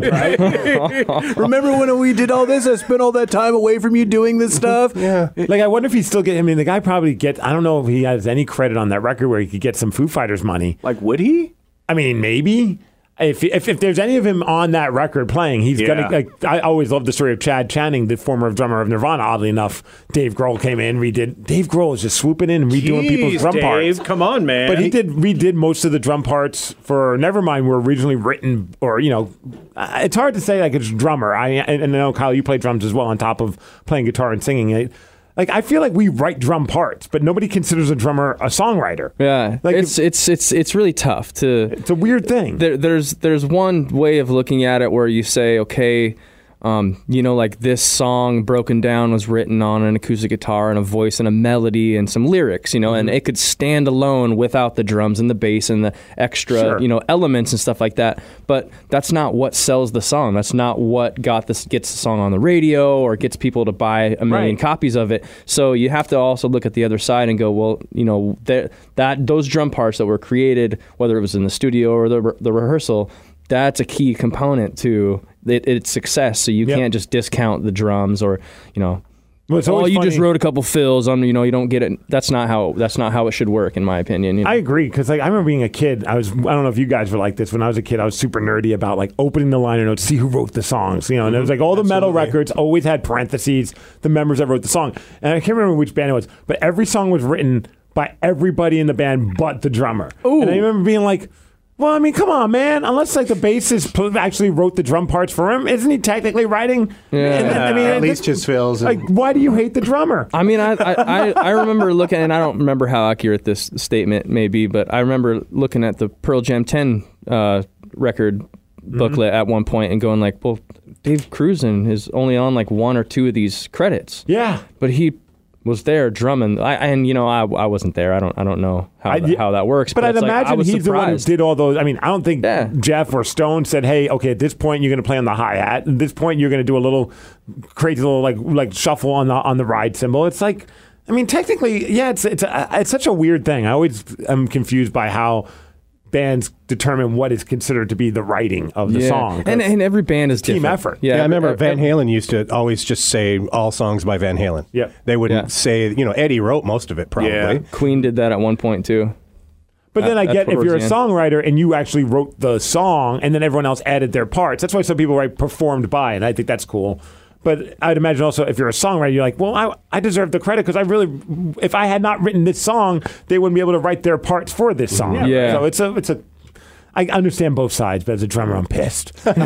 [SPEAKER 3] Remember when we did all this? I spent all that time away from you doing this stuff?
[SPEAKER 5] Yeah.
[SPEAKER 2] Like, I wonder if he still get. I mean, the guy probably gets. I don't know if he has any credit on that record where he could get some Foo Fighters money.
[SPEAKER 3] Like, would he?
[SPEAKER 2] I mean, maybe. If there's any of him on that record playing, he's gonna. Like, I always love the story of Chad Channing, the former drummer of Nirvana. Oddly enough, Dave Grohl came in, redid. Dave Grohl is just swooping in and redoing people's drum parts.
[SPEAKER 3] Come on, man!
[SPEAKER 2] But he redid most of the drum parts for Nevermind. Were originally written, or it's hard to say like it's drummer. And I know Kyle, you play drums as well on top of playing guitar and singing. Like, I feel like we write drum parts, but nobody considers a drummer a songwriter.
[SPEAKER 4] Yeah, like it's really tough to.
[SPEAKER 2] It's a weird thing.
[SPEAKER 4] There's one way of looking at it where you say, okay, like this song Broken Down was written on an acoustic guitar and a voice and a melody and some lyrics, and it could stand alone without the drums and the bass and the extra, elements and stuff like that. But that's not what sells the song. That's not what gets the song on the radio or gets people to buy a million copies of it. So you have to also look at the other side and go, well, those drum parts that were created, whether it was in the studio or the rehearsal, that's a key component to its success. So you can't just discount the drums or,
[SPEAKER 2] Well, it's always
[SPEAKER 4] you
[SPEAKER 2] funny.
[SPEAKER 4] just wrote a couple fills on, you don't get it. That's not how it should work, in my opinion.
[SPEAKER 2] I agree, because I remember being a kid. I don't know if you guys were like this. When I was a kid, I was super nerdy about like opening the liner notes, see who wrote the songs. And it was like all the metal records always had parentheses, the members that wrote the song. And I can't remember which band it was, but every song was written by everybody in the band but the drummer. Ooh. And I remember being like, well, I mean, come on, man. Unless like the bassist actually wrote the drum parts for him, isn't he technically writing?
[SPEAKER 5] Yeah. At least just fills.
[SPEAKER 2] Like, why do you hate the drummer?
[SPEAKER 4] I mean, I remember looking, and I don't remember how accurate this statement may be, but I remember looking at the Pearl Jam 10 record booklet at one point and going like, well, Dave Cruzen is only on like one or two of these credits.
[SPEAKER 2] Yeah,
[SPEAKER 4] but he was there drumming. I wasn't there. I don't know how that works.
[SPEAKER 2] But I'd imagine he's
[SPEAKER 4] surprised.
[SPEAKER 2] the one who did all those. I mean, I don't think Jeff or Stone said, "Hey, okay, at this point you're going to play on the hi-hat. At this point you're going to do a little crazy little like shuffle on the ride cymbal." It's like, I mean, technically, it's such a weird thing. I always am confused by how bands determine what is considered to be the writing of the song.
[SPEAKER 4] And every band is
[SPEAKER 2] team
[SPEAKER 4] different.
[SPEAKER 2] effort.
[SPEAKER 5] Yeah, I remember Van Halen used to always just say all songs by Van Halen.
[SPEAKER 2] Yeah.
[SPEAKER 5] They wouldn't say, Eddie wrote most of it probably.
[SPEAKER 4] Yeah. Queen did that at one point too.
[SPEAKER 2] But then I get if you're a songwriter and you actually wrote the song and then everyone else added their parts. That's why some people write performed by, and I think that's cool. But I'd imagine also if you're a songwriter, you're like, well, I deserve the credit because if I had not written this song, they wouldn't be able to write their parts for this song.
[SPEAKER 4] Yeah.
[SPEAKER 2] So it's a I understand both sides, but as a drummer, I'm pissed. But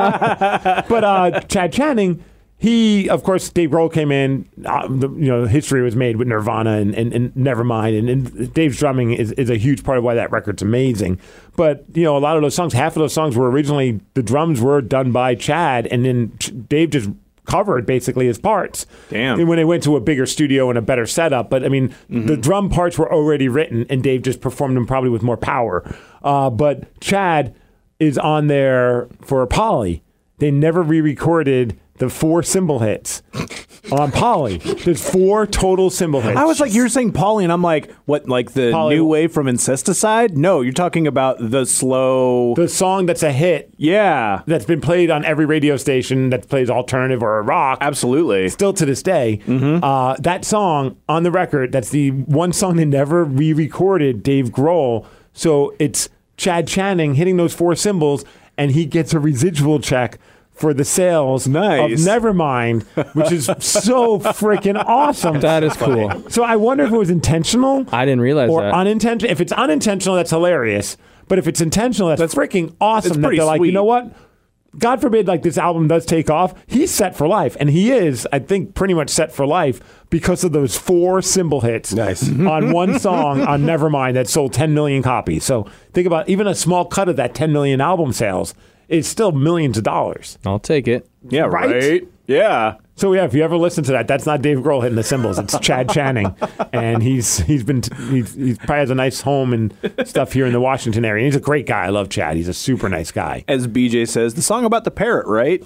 [SPEAKER 2] Chad Channing, of course, Dave Grohl came in. History was made with Nirvana and Nevermind, and Dave's drumming is a huge part of why that record's amazing. But a lot of those songs, half of those songs were originally the drums were done by Chad, and then Dave just covered basically his parts.
[SPEAKER 3] Damn.
[SPEAKER 2] And when they went to a bigger studio and a better setup, but I mean, the drum parts were already written, and Dave just performed them probably with more power. But Chad is on there for Polly. they never re-recorded the 4 cymbal hits on Polly. There's 4 total cymbal hits.
[SPEAKER 3] I was like, you're saying Polly, and I'm like, what, like the Polly, new wave from Incesticide? No, you're talking about the
[SPEAKER 2] song that's a hit.
[SPEAKER 3] Yeah.
[SPEAKER 2] That's been played on every radio station that plays alternative or rock.
[SPEAKER 3] Absolutely.
[SPEAKER 2] Still to this day. Mm-hmm. That song on the record, that's the one song they never re-recorded, Dave Grohl. So it's Chad Channing hitting those 4 cymbals, and he gets a residual check for the sales of Nevermind, which is so freaking awesome.
[SPEAKER 4] That is cool.
[SPEAKER 2] So I wonder if it was intentional.
[SPEAKER 4] I didn't realize
[SPEAKER 2] or
[SPEAKER 4] that.
[SPEAKER 2] Unintentional. If it's unintentional, that's hilarious. But if it's intentional, that's freaking awesome. That they're like,
[SPEAKER 3] sweet.
[SPEAKER 2] you know what? God forbid, like this album does take off. He's set for life, and he is, I think, pretty much set for life because of those 4 cymbal hits on one song on Nevermind that sold 10 million copies. So think about even a small cut of that 10 million album sales. It's still millions of dollars.
[SPEAKER 4] I'll take it.
[SPEAKER 3] Yeah, right? Yeah.
[SPEAKER 2] So yeah, if you ever listen to that's not Dave Grohl hitting the cymbals. It's Chad Channing, and he probably has a nice home and stuff here in the Washington area. And he's a great guy. I love Chad. He's a super nice guy.
[SPEAKER 3] As BJ says, the song about the parrot, right?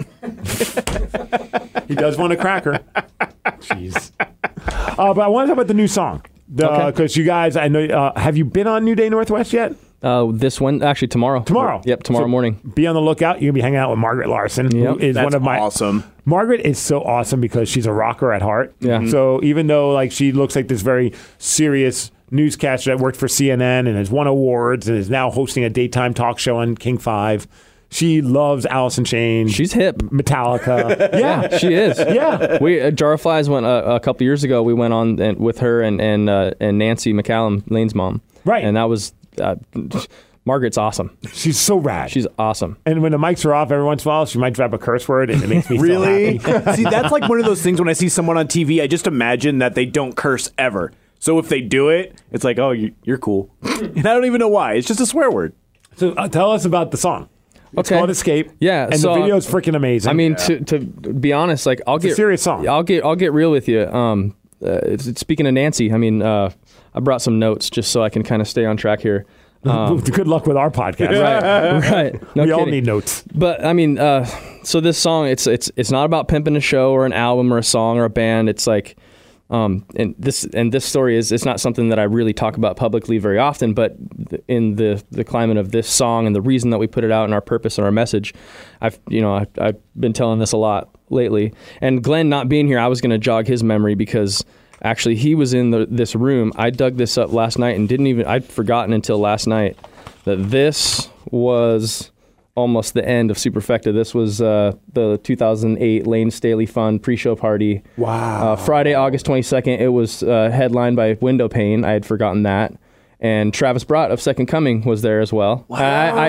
[SPEAKER 2] He does want a cracker. Jeez. But I want to talk about the new song because you guys, I know, have you been on New Day Northwest yet?
[SPEAKER 4] This one, actually tomorrow. Yep, tomorrow morning.
[SPEAKER 2] Be on the lookout. You're going to be hanging out with Margaret Larson, who is one of my...
[SPEAKER 3] awesome.
[SPEAKER 2] Margaret is so awesome because she's a rocker at heart.
[SPEAKER 4] Yeah.
[SPEAKER 2] So even though like she looks like this very serious newscaster that worked for CNN and has won awards and is now hosting a daytime talk show on King 5, she loves Alice in Chains.
[SPEAKER 4] She's hip.
[SPEAKER 2] Metallica.
[SPEAKER 4] Yeah, she is.
[SPEAKER 2] Yeah.
[SPEAKER 4] We Jar of Flies went a couple years ago. We went on with her and Nancy McCallum, Lane's mom.
[SPEAKER 2] Right.
[SPEAKER 4] And that was... Margaret's awesome.
[SPEAKER 2] She's so rad.
[SPEAKER 4] She's awesome.
[SPEAKER 2] And when the mics are off, every once in a while, she might drop a curse word, and it makes me
[SPEAKER 3] really
[SPEAKER 2] so happy.
[SPEAKER 3] See, that's like one of those things when I see someone on TV, I just imagine that they don't curse ever. So if they do it, it's like, oh, you're cool. And I don't even know why. It's just a swear word.
[SPEAKER 2] So tell us about the song. It's called Escape.
[SPEAKER 4] Yeah,
[SPEAKER 2] and
[SPEAKER 4] so,
[SPEAKER 2] the video is freaking amazing.
[SPEAKER 4] I mean, to be honest, like it's
[SPEAKER 2] a serious song.
[SPEAKER 4] I'll get real with you. Speaking of Nancy, I mean, I brought some notes just so I can kind of stay on track here.
[SPEAKER 2] Good luck with our podcast.
[SPEAKER 4] Right. No
[SPEAKER 2] we
[SPEAKER 4] kidding.
[SPEAKER 2] all need notes.
[SPEAKER 4] But I mean, so this song, it's not about pimping a show or an album or a song or a band. It's like, and this story it's not something that I really talk about publicly very often. But in the climate of this song and the reason that we put it out and our purpose and our message, I've been telling this a lot lately. And Glenn not being here, I was going to jog his memory because. Actually, he was in this room. I dug this up last night and I'd forgotten until last night that this was almost the end of Superfecta. This was the 2008 Lane Staley Fund pre-show party.
[SPEAKER 2] Wow.
[SPEAKER 4] Friday, August 22nd. It was headlined by Windowpane. I had forgotten that. And Travis Brott of Second Coming was there as well. Wow.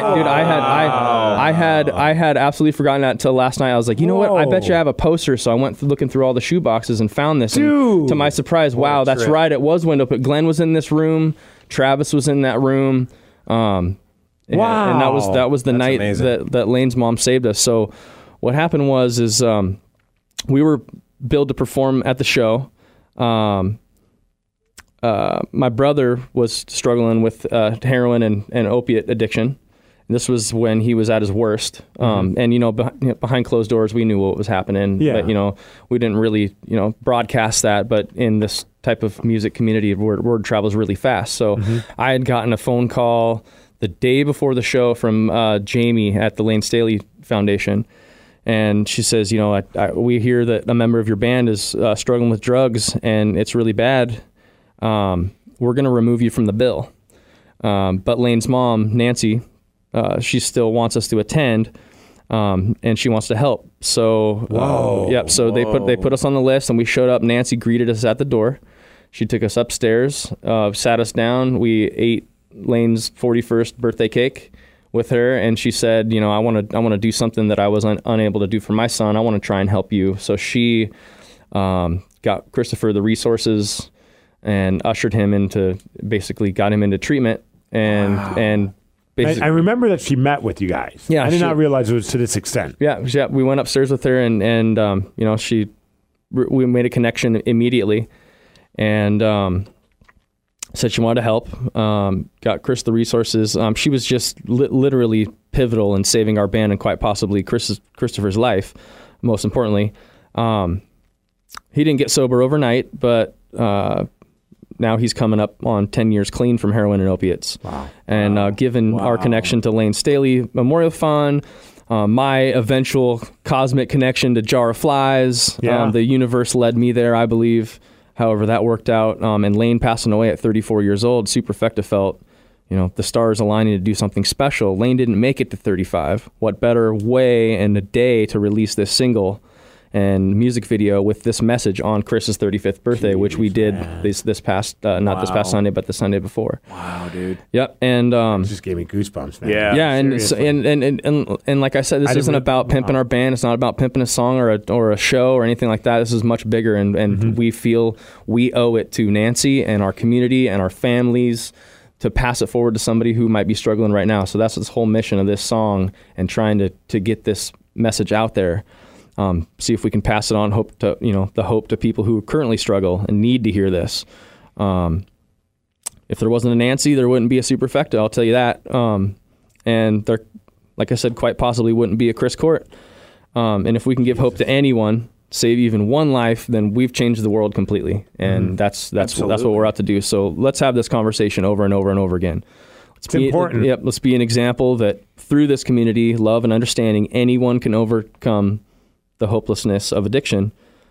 [SPEAKER 4] I had absolutely forgotten that until last night. I was like, you know what? I bet you I have a poster. So I went looking through all the shoe boxes and found this.
[SPEAKER 2] Dude.
[SPEAKER 4] And to my surprise, wow, that's right. It was Windowpane. Glenn was in this room. Travis was in that room.
[SPEAKER 2] Wow.
[SPEAKER 4] And that was the night that Lane's mom saved us. So what happened was we were billed to perform at the show. My brother was struggling with heroin and opiate addiction. This was when he was at his worst. And, behind closed doors, we knew what was happening.
[SPEAKER 2] Yeah.
[SPEAKER 4] But, we didn't really, broadcast that. But in this type of music community, word travels really fast. So I had gotten a phone call the day before the show from Jamie at the Lane Staley Foundation. And she says, we hear that a member of your band is struggling with drugs and it's really bad. We're going to remove you from the bill. But Lane's mom, Nancy, she still wants us to attend, and she wants to help. So, so they put us on the list, and we showed up. Nancy greeted us at the door. She took us upstairs, sat us down. We ate Lane's 41st birthday cake with her, and she said, I want to do something that I was unable to do for my son. I want to try and help you. So she got Christopher the resources and ushered him got him into treatment and basically.
[SPEAKER 2] I remember that she met with you guys.
[SPEAKER 4] Yeah,
[SPEAKER 2] I did not realize it was to this extent.
[SPEAKER 4] Yeah, we went upstairs with her and we made a connection immediately, and said she wanted to help. Got Chris the resources. She was just literally pivotal in saving our band and quite possibly Christopher's life, most importantly. He didn't get sober overnight, but now he's coming up on 10 years clean from heroin and opiates.
[SPEAKER 2] Wow.
[SPEAKER 4] And given our connection to Lane Staley Memorial Fund, my eventual cosmic connection to Jar of Flies, the universe led me there, I believe. However, that worked out. And Lane passing away at 34 years old, Superfecta felt, the stars aligning to do something special. Lane didn't make it to 35. What better way and a day to release this single and music video with this message on Chris's 35th birthday, which we did this past, not this past Sunday, but the Sunday before.
[SPEAKER 3] Wow, dude.
[SPEAKER 4] Yep. And
[SPEAKER 2] it just gave me goosebumps, man.
[SPEAKER 4] Yeah. And like I said, this isn't about pimping our band. It's not about pimping a song or a show or anything like that. This is much bigger, and we feel we owe it to Nancy and our community and our families to pass it forward to somebody who might be struggling right now. So that's this whole mission of this song and trying to get this message out there. See if we can pass it on. Hope to people who currently struggle and need to hear this. If there wasn't a Nancy, there wouldn't be a Superfecta. I'll tell you that. And there, like I said, quite possibly wouldn't be a Chris Court. And if we can give hope to anyone, save even one life, then we've changed the world completely. And that's what we're out to do. So let's have this conversation over and over and over again.
[SPEAKER 2] It's important.
[SPEAKER 4] Yep. Let's be an example that through this community, love and understanding, anyone can overcome the hopelessness of addiction.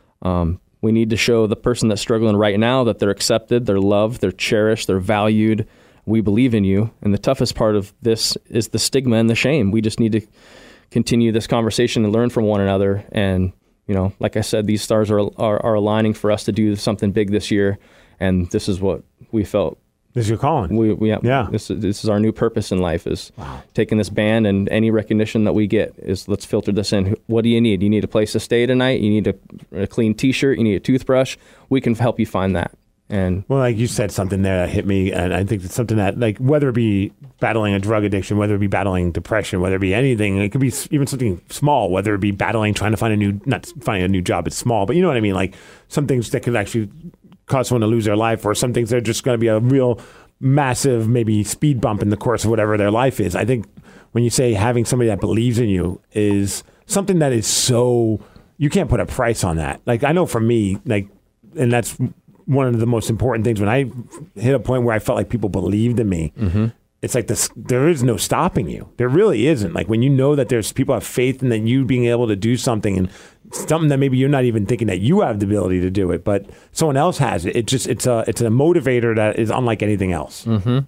[SPEAKER 4] We need to show the person that's struggling right now that they're accepted, they're loved, they're cherished, they're valued. We believe in you. And the toughest part of this is the stigma and the shame. We just need to continue this conversation and learn from one another. And, like I said, these stars are aligning for us to do something big this year. And this is what we felt.
[SPEAKER 2] This is your calling.
[SPEAKER 4] This is our new purpose in life, is taking this band, and any recognition that we get is, let's filter this in. What do you need? You need a place to stay tonight. You need a clean T-shirt. You need a toothbrush. We can help you find that. And
[SPEAKER 2] well, like you said something there that hit me, and I think it's something that, like, whether it be battling a drug addiction, whether it be battling depression, whether it be anything, it could be even something small, whether it be trying to find not finding a new job, it's small, but you know what I mean? Like some things that could actually cause someone to lose their life, or some things that are just going to be a real massive, maybe speed bump in the course of whatever their life is. I think when you say having somebody that believes in you is something that is so, you can't put a price on that. Like, I know for me, like, and that's one of the most important things, when I hit a point where I felt like people believed in me, it's like this, there is no stopping you. There really isn't. Like, when you know that there's people have faith in that you being able to do something, and something that maybe you're not even thinking that you have the ability to do it, but someone else has it. It's a motivator that is unlike anything else.
[SPEAKER 4] And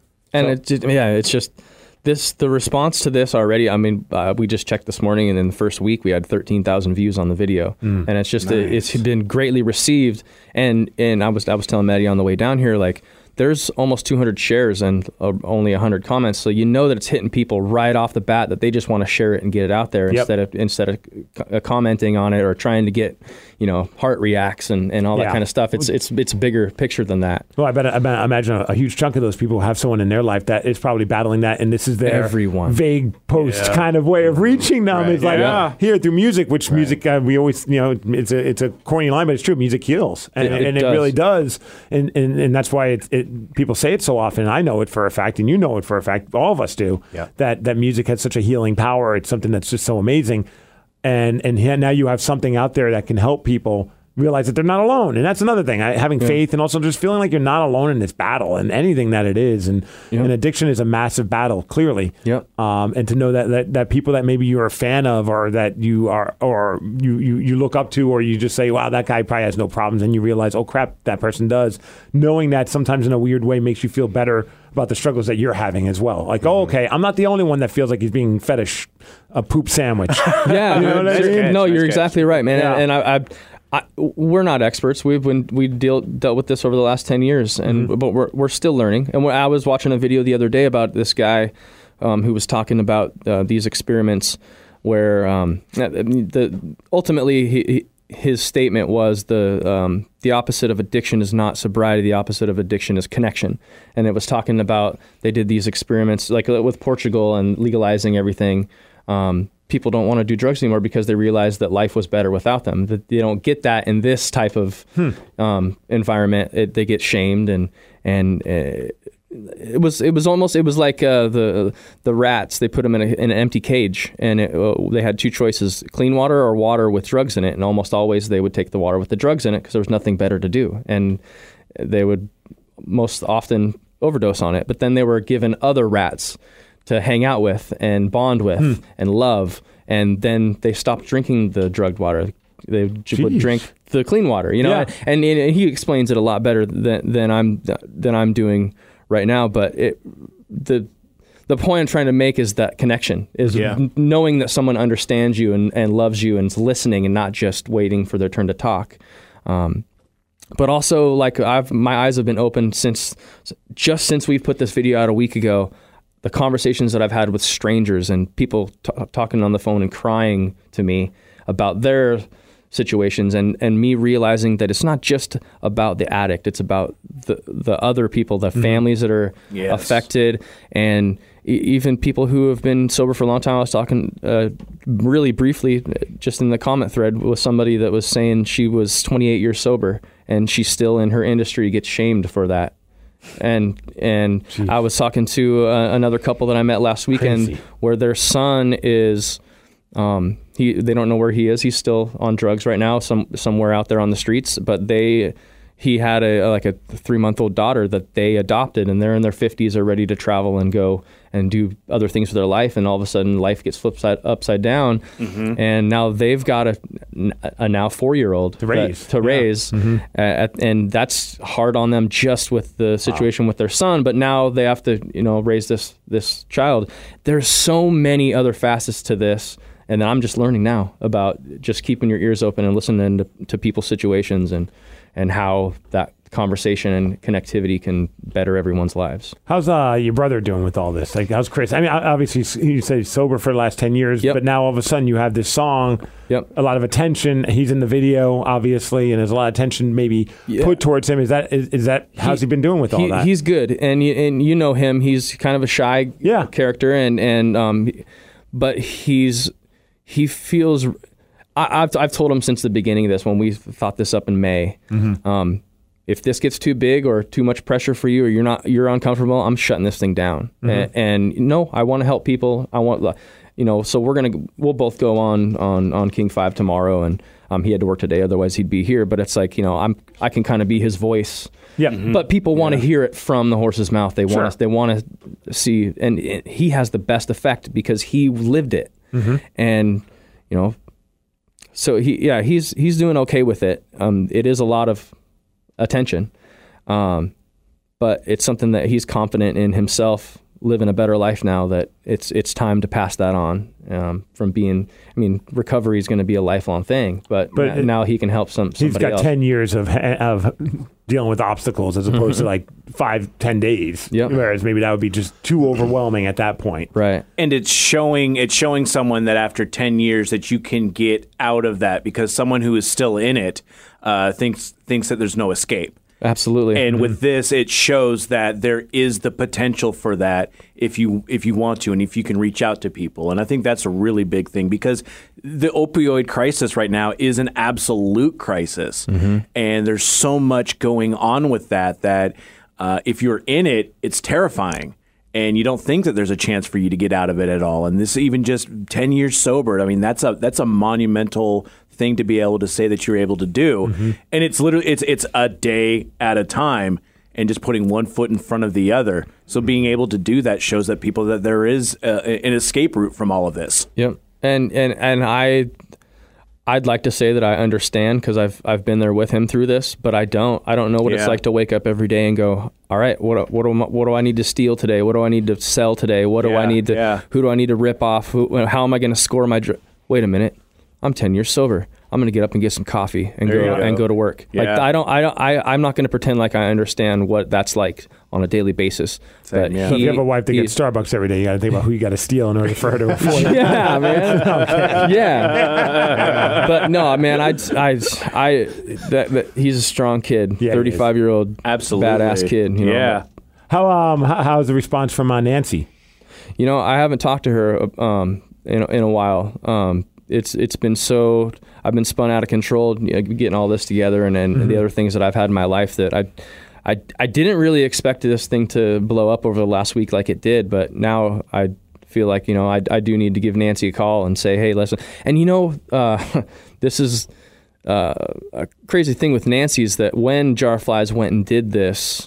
[SPEAKER 4] it's just the response to this already. I mean, we just checked this morning, and in the first week we had 13,000 views on the video, and it's just it's been greatly received. And I was telling Maddie on the way down here, like, there's almost 200 shares and only 100 comments. So you know that it's hitting people right off the bat, that they just want to share it and get it out there instead of commenting on it or trying to get, heart reacts and all that kind of stuff. It's a bigger picture than that.
[SPEAKER 2] Well, I imagine a huge chunk of those people have someone in their life that is probably battling that, and this is their vague post kind of way of reaching them. It's like, here through music, which music, we always, it's a corny line, but it's true. Music heals, and it really does. And that's why people say it so often. I know it for a fact, and you know it for a fact. All of us do. Yeah. That music has such a healing power. It's something that's just so amazing. And now you have something out there that can help people realize that they're not alone. And that's another thing, having faith, and also just feeling like you're not alone in this battle, and anything that it is. And addiction is a massive battle, clearly. Yep. And to know that people that maybe you're a fan of, or that you are, or you look up to, or you just say, wow, that guy probably has no problems, and you realize, oh crap, that person does. Knowing that sometimes in a weird way makes you feel better about the struggles that you're having as well. Like, oh, okay, I'm not the only one that feels like he's being fed a poop sandwich.
[SPEAKER 4] Yeah. You know what I mean? No, you're exactly right, man. Yeah. And we're not experts. We dealt with this over the last 10 years, but we're still learning. And I was watching a video the other day about this guy who was talking about these experiments where ultimately his statement was the opposite of addiction is not sobriety. The opposite of addiction is connection. And it was talking about, they did these experiments like with Portugal and legalizing everything. people don't want to do drugs anymore because they realize that life was better without them. That they don't get that in this type of environment. They get shamed, and it was like the rats. They put them in an empty cage, and they had two choices: clean water or water with drugs in it. And almost always they would take the water with the drugs in it because there was nothing better to do, and they would most often overdose on it. But then they were given other rats to hang out with and bond with and love, and then they stopped drinking the drugged water. They would drink the clean water, and he explains it a lot better than I'm doing right now. But the point I'm trying to make is that connection is knowing that someone understands you and loves you and is listening and not just waiting for their turn to talk. But also, like, my eyes have been opened since we've put this video out a week ago. The conversations that I've had with strangers and people talking on the phone and crying to me about their situations, and me realizing that it's not just about the addict, it's about the other people, the families that are affected, and even people who have been sober for a long time. I was talking really briefly just in the comment thread with somebody that was saying she was 28 years sober and she's still in her industry, gets shamed for that. And Jeez. I was talking to another couple that I met last weekend where their son is, they don't know where he is. He's still on drugs right now, somewhere out there on the streets. But he had a 3-month-old daughter that they adopted, and they're in their 50s, are ready to travel and go and do other things with their life. And all of a sudden, life gets flipped upside down, and now they've got a now 4-year-old to raise, and that's hard on them just with the situation with their son. But now they have to raise this child. There's so many other facets to this. And I'm just learning now about just keeping your ears open and listening to people's situations and how that conversation and connectivity can better everyone's lives.
[SPEAKER 2] How's your brother doing with all this? Like, how's Chris? I mean, obviously, you say he's sober for the last 10 years, but now all of a sudden you have this song, a lot of attention. He's in the video, obviously, and there's a lot of attention maybe put towards him. Is that how's he been doing with all that?
[SPEAKER 4] He's good, and you know him. He's kind of a shy character, but he feels. I've told him since the beginning of this, when we thought this up in May, if this gets too big or too much pressure for you, or you're uncomfortable, I'm shutting this thing down. And no, I want to help people. I want, so we'll both go on King 5 tomorrow, and he had to work today, otherwise he'd be here. But it's like, I can kind of be his voice. Yeah. But people want to hear it from the horse's mouth. They want to see, and he has the best effect because he lived it. And so he's doing okay with it. It is a lot of attention, but it's something that he's confident in himself, living a better life now, that it's time to pass that on. From being, recovery is going to be a lifelong thing, but now he can help somebody else.
[SPEAKER 2] He's got 10 years of dealing with obstacles as opposed to like 5-10 days. Whereas maybe that would be just too overwhelming at that point.
[SPEAKER 4] Right.
[SPEAKER 3] And it's showing someone that after 10 years that you can get out of that, because someone who is still in it thinks that there's no escape.
[SPEAKER 4] Absolutely.
[SPEAKER 3] And with this, it shows that there is the potential for that if you want to, and if you can reach out to people. And I think that's a really big thing, because the opioid crisis right now is an absolute crisis. And there's so much going on with that if you're in it, it's terrifying. And you don't think that there's a chance for you to get out of it at all. And this, even just 10 years sober, that's a monumental thing to be able to say that you're able to do. And it's literally it's a day at a time, and just putting one foot in front of the other. So being able to do that shows that people that there is an escape route from all of this.
[SPEAKER 4] Yep. And I'd like to say that I understand, because I've been there with him through this, but I don't know what it's like to wake up every day and go, all right, what do I need to steal today? What do I need to sell today? What do I need to who do I need to rip off? How am I going to score my wait a minute. I'm 10 years sober. I'm going to get up and get some coffee and go to work.
[SPEAKER 3] Yeah.
[SPEAKER 4] I'm not going to pretend like I understand what that's like on a daily basis.
[SPEAKER 2] But so if you have a wife that gets Starbucks every day, you got to think about who you got to steal in order for her to afford it.
[SPEAKER 4] Yeah, man. Yeah. But no, man, he's a strong kid. 35-year-old,
[SPEAKER 3] absolutely
[SPEAKER 4] badass kid.
[SPEAKER 3] Yeah.
[SPEAKER 2] How's the response from Nancy?
[SPEAKER 4] I haven't talked to her in a while. It's been so, I've been spun out of control, getting all this together, and the other things that I've had in my life that I didn't really expect this thing to blow up over the last week like it did, but now I feel like, I do need to give Nancy a call and say, hey, listen. And this is a crazy thing with Nancy is that when Jar Flies went and did this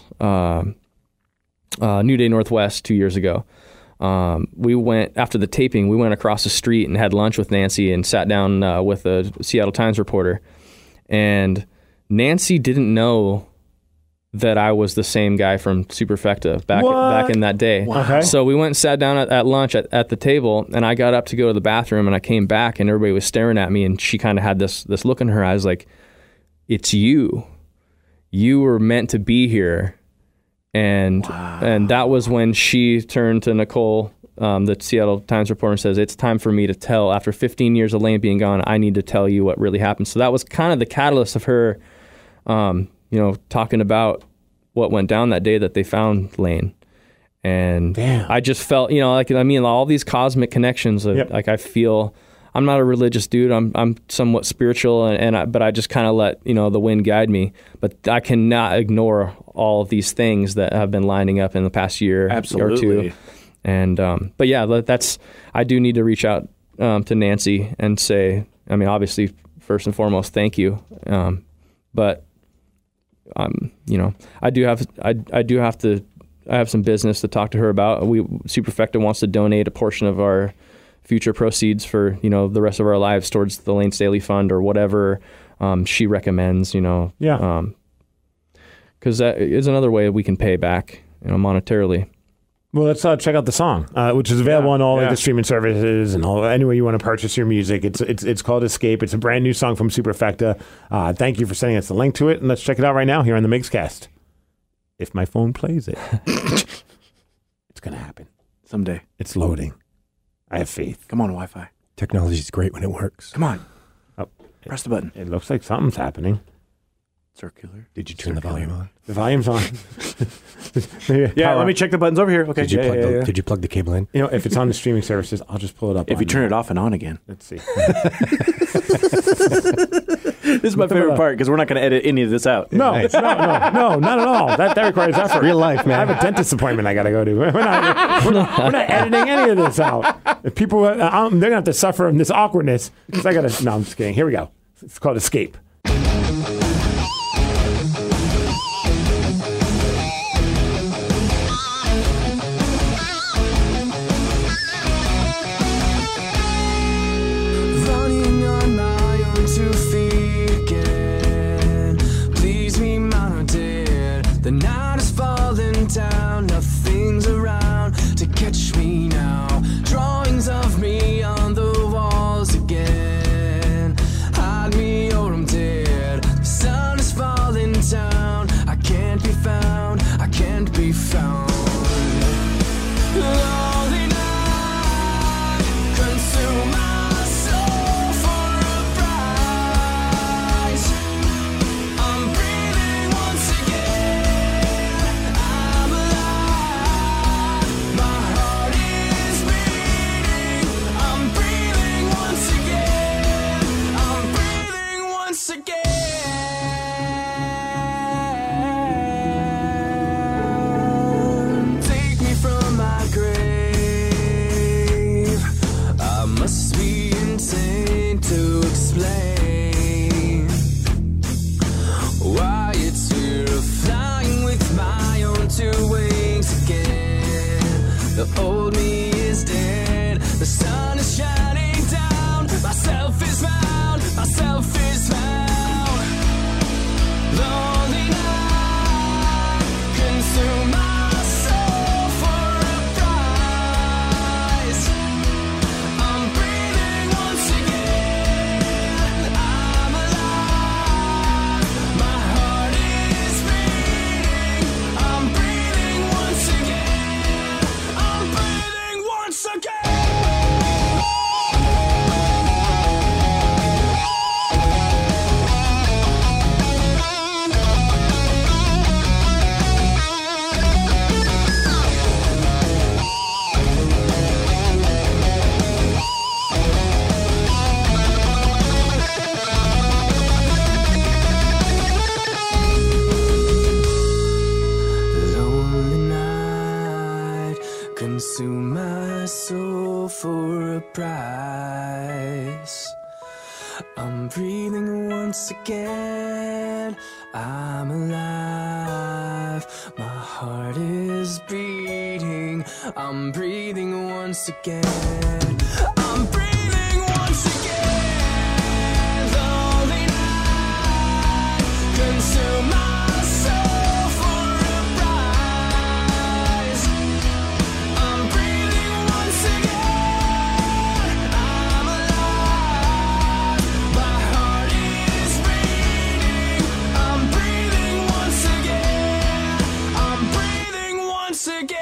[SPEAKER 4] New Day Northwest 2 years ago, we went, after the taping, we went across the street and had lunch with Nancy and sat down with a Seattle Times reporter. And Nancy didn't know that I was the same guy from Superfecta back in that day.
[SPEAKER 2] Okay.
[SPEAKER 4] So we went and sat down at lunch at the table, and I got up to go to the bathroom, and I came back, and everybody was staring at me, and she kind of had this look in her eyes like, it's you. You were meant to be here. And that was when she turned to Nicole, the Seattle Times reporter, and says, it's time for me to tell. After 15 years of Lane being gone, I need to tell you what really happened. So that was kind of the catalyst of her, talking about what went down that day that they found Lane. And
[SPEAKER 2] damn.
[SPEAKER 4] I just felt, all these cosmic connections. Like I feel, I'm not a religious dude. I'm somewhat spiritual, but I just kind of let the wind guide me. But I cannot ignore all of these things that have been lining up in the past year or two. And but yeah, I do need to reach out to Nancy and say, obviously first and foremost, thank you. But I have some business to talk to her about. Superfecta wants to donate a portion of our future proceeds for the rest of our lives towards the Lane Staley Fund or whatever she recommends. Because that is another way we can pay back monetarily.
[SPEAKER 2] Well, let's check out the song, which is available on all the streaming services and anywhere you want to purchase your music. It's called Escape. It's a brand new song from Superfecta. Thank you for sending us the link to it, and let's check it out right now here on the Migscast. If my phone plays it, it's going to happen.
[SPEAKER 3] Someday.
[SPEAKER 2] It's loading. I have faith.
[SPEAKER 3] Come on, Wi-Fi.
[SPEAKER 5] Technology's great when it works.
[SPEAKER 3] Come on. Press the button.
[SPEAKER 2] It looks like something's happening.
[SPEAKER 3] Circular.
[SPEAKER 5] Did you turn the volume on?
[SPEAKER 2] The volume's on.
[SPEAKER 3] Let me check the buttons over here. Okay.
[SPEAKER 5] Did you plug the cable in?
[SPEAKER 2] If it's on the streaming services, I'll just pull it up.
[SPEAKER 3] If you turn it off and on again.
[SPEAKER 2] Let's see.
[SPEAKER 3] This is my favorite part because we're not going to edit any of this out.
[SPEAKER 2] No, not at all. That requires effort.
[SPEAKER 5] Real life, man.
[SPEAKER 2] I have a dentist appointment I got to go to. We're not editing any of this out. If people, they're going to have to suffer from this awkwardness. No, I'm just kidding. Here we go. It's called Escape.
[SPEAKER 6] The night is falling down, nothing's around to catch me now. Drawings of me on the walls again. Hide me or I'm dead. The sun is falling down. I can't be found, I can't be found. Lonely night, consume my soul for a price. I'm breathing once again. I'm alive. My heart is beating. I'm breathing once again. I'm breathing once again. Take me from my grave. once again. I'm alive, my heart is beating, I'm breathing once again. I'm breathing once again. Lonely night, consume my soul for a prize. I'm breathing once again. I'm alive, my heart is beating. I'm breathing once again. I'm breathing once again.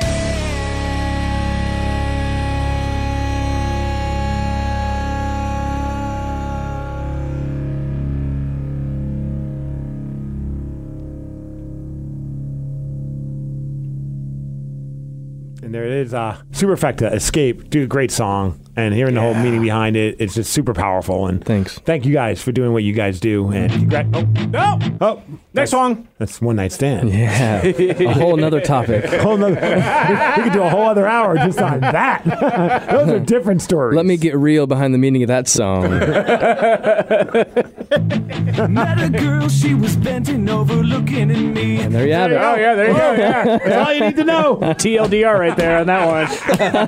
[SPEAKER 2] And there it is, Superfecta, Escape, do a great song. And hearing the whole meaning behind it, it's just super powerful. And
[SPEAKER 4] thanks.
[SPEAKER 2] Thank you guys for doing what you guys do. And next song. That's One Night Stand.
[SPEAKER 4] Yeah, a whole nother topic.
[SPEAKER 2] We could do a whole other hour just on that. Those are different stories.
[SPEAKER 4] Let me get real behind the meaning of that song.
[SPEAKER 6] Met a girl, she was bending over looking at me.
[SPEAKER 4] And there you have it.
[SPEAKER 3] Oh, yeah, there you go. Yeah.
[SPEAKER 2] That's all you need to know.
[SPEAKER 3] TLDR right there on that one.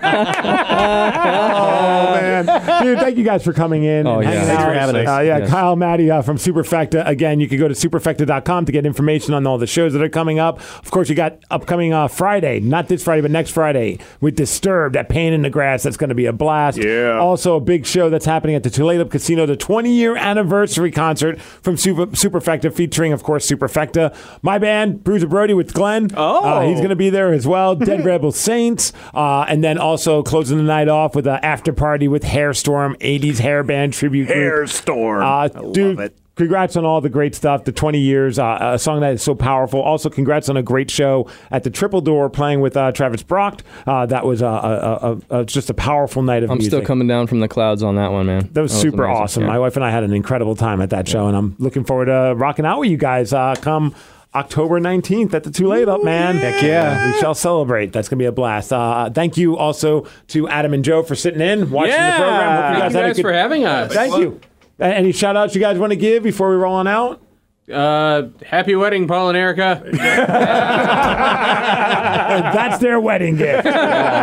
[SPEAKER 2] Oh, man. Dude, thank you guys for coming in.
[SPEAKER 4] Oh, yeah.
[SPEAKER 5] Thanks for having us.
[SPEAKER 2] Yes. Kyle Maddie from Superfecta. Again, you can go to superfecta.com to get information on all the shows that are coming up. Of course, you got upcoming Friday, not this Friday, but next Friday with Disturbed at Pain in the Grass. That's going to be a blast.
[SPEAKER 3] Yeah.
[SPEAKER 2] Also, a big show that's happening at the Tulalip Casino, the 20-year anniversary concert from Superfecta, featuring, of course, Superfecta. My band, Bruiser Brody with Glenn.
[SPEAKER 3] Oh.
[SPEAKER 2] He's going to be there as well. Dead Rebel Saints. And then also closing the night off with an after party with Hairstorm, 80s hair band tribute group.
[SPEAKER 3] Hairstorm. I
[SPEAKER 2] Dude,
[SPEAKER 3] love it.
[SPEAKER 2] Congrats on all the great stuff, the 20 years, a song that is so powerful. Also, congrats on a great show at the Triple Door playing with Travis Brock. That was just a powerful night of music.
[SPEAKER 4] I'm still coming down from the clouds on that one, man.
[SPEAKER 2] That was super
[SPEAKER 4] amazing.
[SPEAKER 2] awesome.
[SPEAKER 4] Yeah.
[SPEAKER 2] My wife and I had an incredible time at that show, and I'm looking forward to rocking out with you guys come October 19th at the Tulalip, man.
[SPEAKER 5] Heck yeah.
[SPEAKER 2] We shall celebrate. That's going to be a blast. Thank you also to Adam and Joe for sitting in, watching the program. Hope
[SPEAKER 7] Thank you guys for having us.
[SPEAKER 2] Thank you. Any shout-outs you guys want to give before we roll on out?
[SPEAKER 7] Happy wedding, Paul and Erica.
[SPEAKER 2] That's their wedding gift. All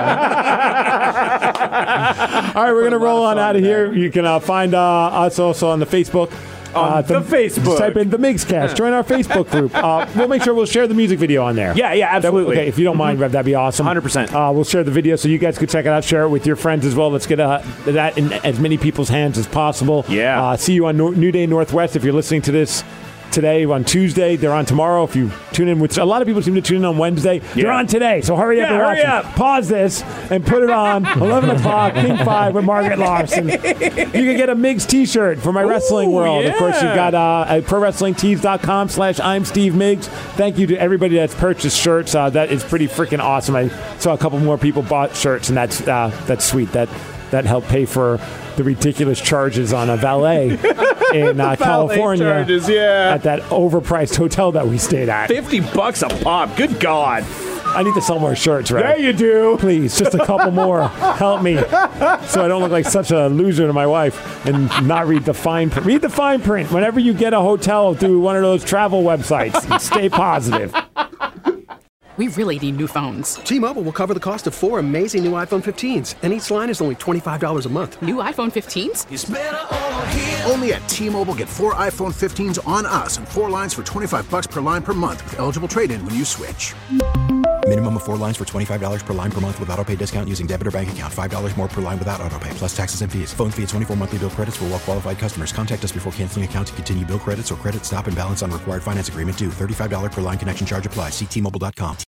[SPEAKER 2] right, we're going to roll on out of here. You can find us also on the Facebook.
[SPEAKER 3] The Facebook.
[SPEAKER 2] Just type in the Migscast. Join our Facebook group. We'll make sure we'll share the music video on there.
[SPEAKER 3] Yeah, absolutely.
[SPEAKER 2] Okay, if you don't mind, Rev, that'd be awesome.
[SPEAKER 3] 100%.
[SPEAKER 2] We'll share the video so you guys could check it out. Share it with your friends as well. Let's get that in as many people's hands as possible.
[SPEAKER 3] Yeah.
[SPEAKER 2] See you on New Day Northwest if you're listening to this today on Tuesday. They're on tomorrow. If you tune in, which a lot of people seem to tune in on Wednesday, they're on today. So hurry up and watch it. Pause this and put it on 11 o'clock, King 5 with Margaret Larson. You can get a Migs t-shirt for my wrestling world.
[SPEAKER 3] Yeah.
[SPEAKER 2] Of course, you've got ProWrestlingTees.com/I'm Steve Miggs. Thank you to everybody that's purchased shirts. That is pretty freaking awesome. I saw a couple more people bought shirts, and that's sweet. That helped pay for the ridiculous charges on a valet in California
[SPEAKER 3] charges,
[SPEAKER 2] at that overpriced hotel that we stayed at.
[SPEAKER 3] $50 a pop. Good God.
[SPEAKER 2] I need to sell more shirts, right?
[SPEAKER 3] There you do.
[SPEAKER 2] Please, just a couple more. Help me so I don't look like such a loser to my wife and not read the fine print. Read the fine print whenever you get a hotel through one of those travel websites. And stay positive.
[SPEAKER 8] We really need new phones.
[SPEAKER 9] T-Mobile will cover the cost of 4 amazing new iPhone 15s, and each line is only $25 a month.
[SPEAKER 8] New iPhone 15s?
[SPEAKER 6] It's better over here.
[SPEAKER 10] Only at T-Mobile, get 4 iPhone 15s on us and 4 lines for $25 per line per month with eligible trade-in when you switch.
[SPEAKER 11] Minimum of 4 lines for $25 per line per month with autopay discount using debit or bank account. $5 more per line without autopay, plus taxes and fees. Phone fee at 24 monthly bill credits for well-qualified customers. Contact us before canceling account to continue bill credits or credit stop and balance on required finance agreement due. $35 per line connection charge applies. See T-Mobile.com.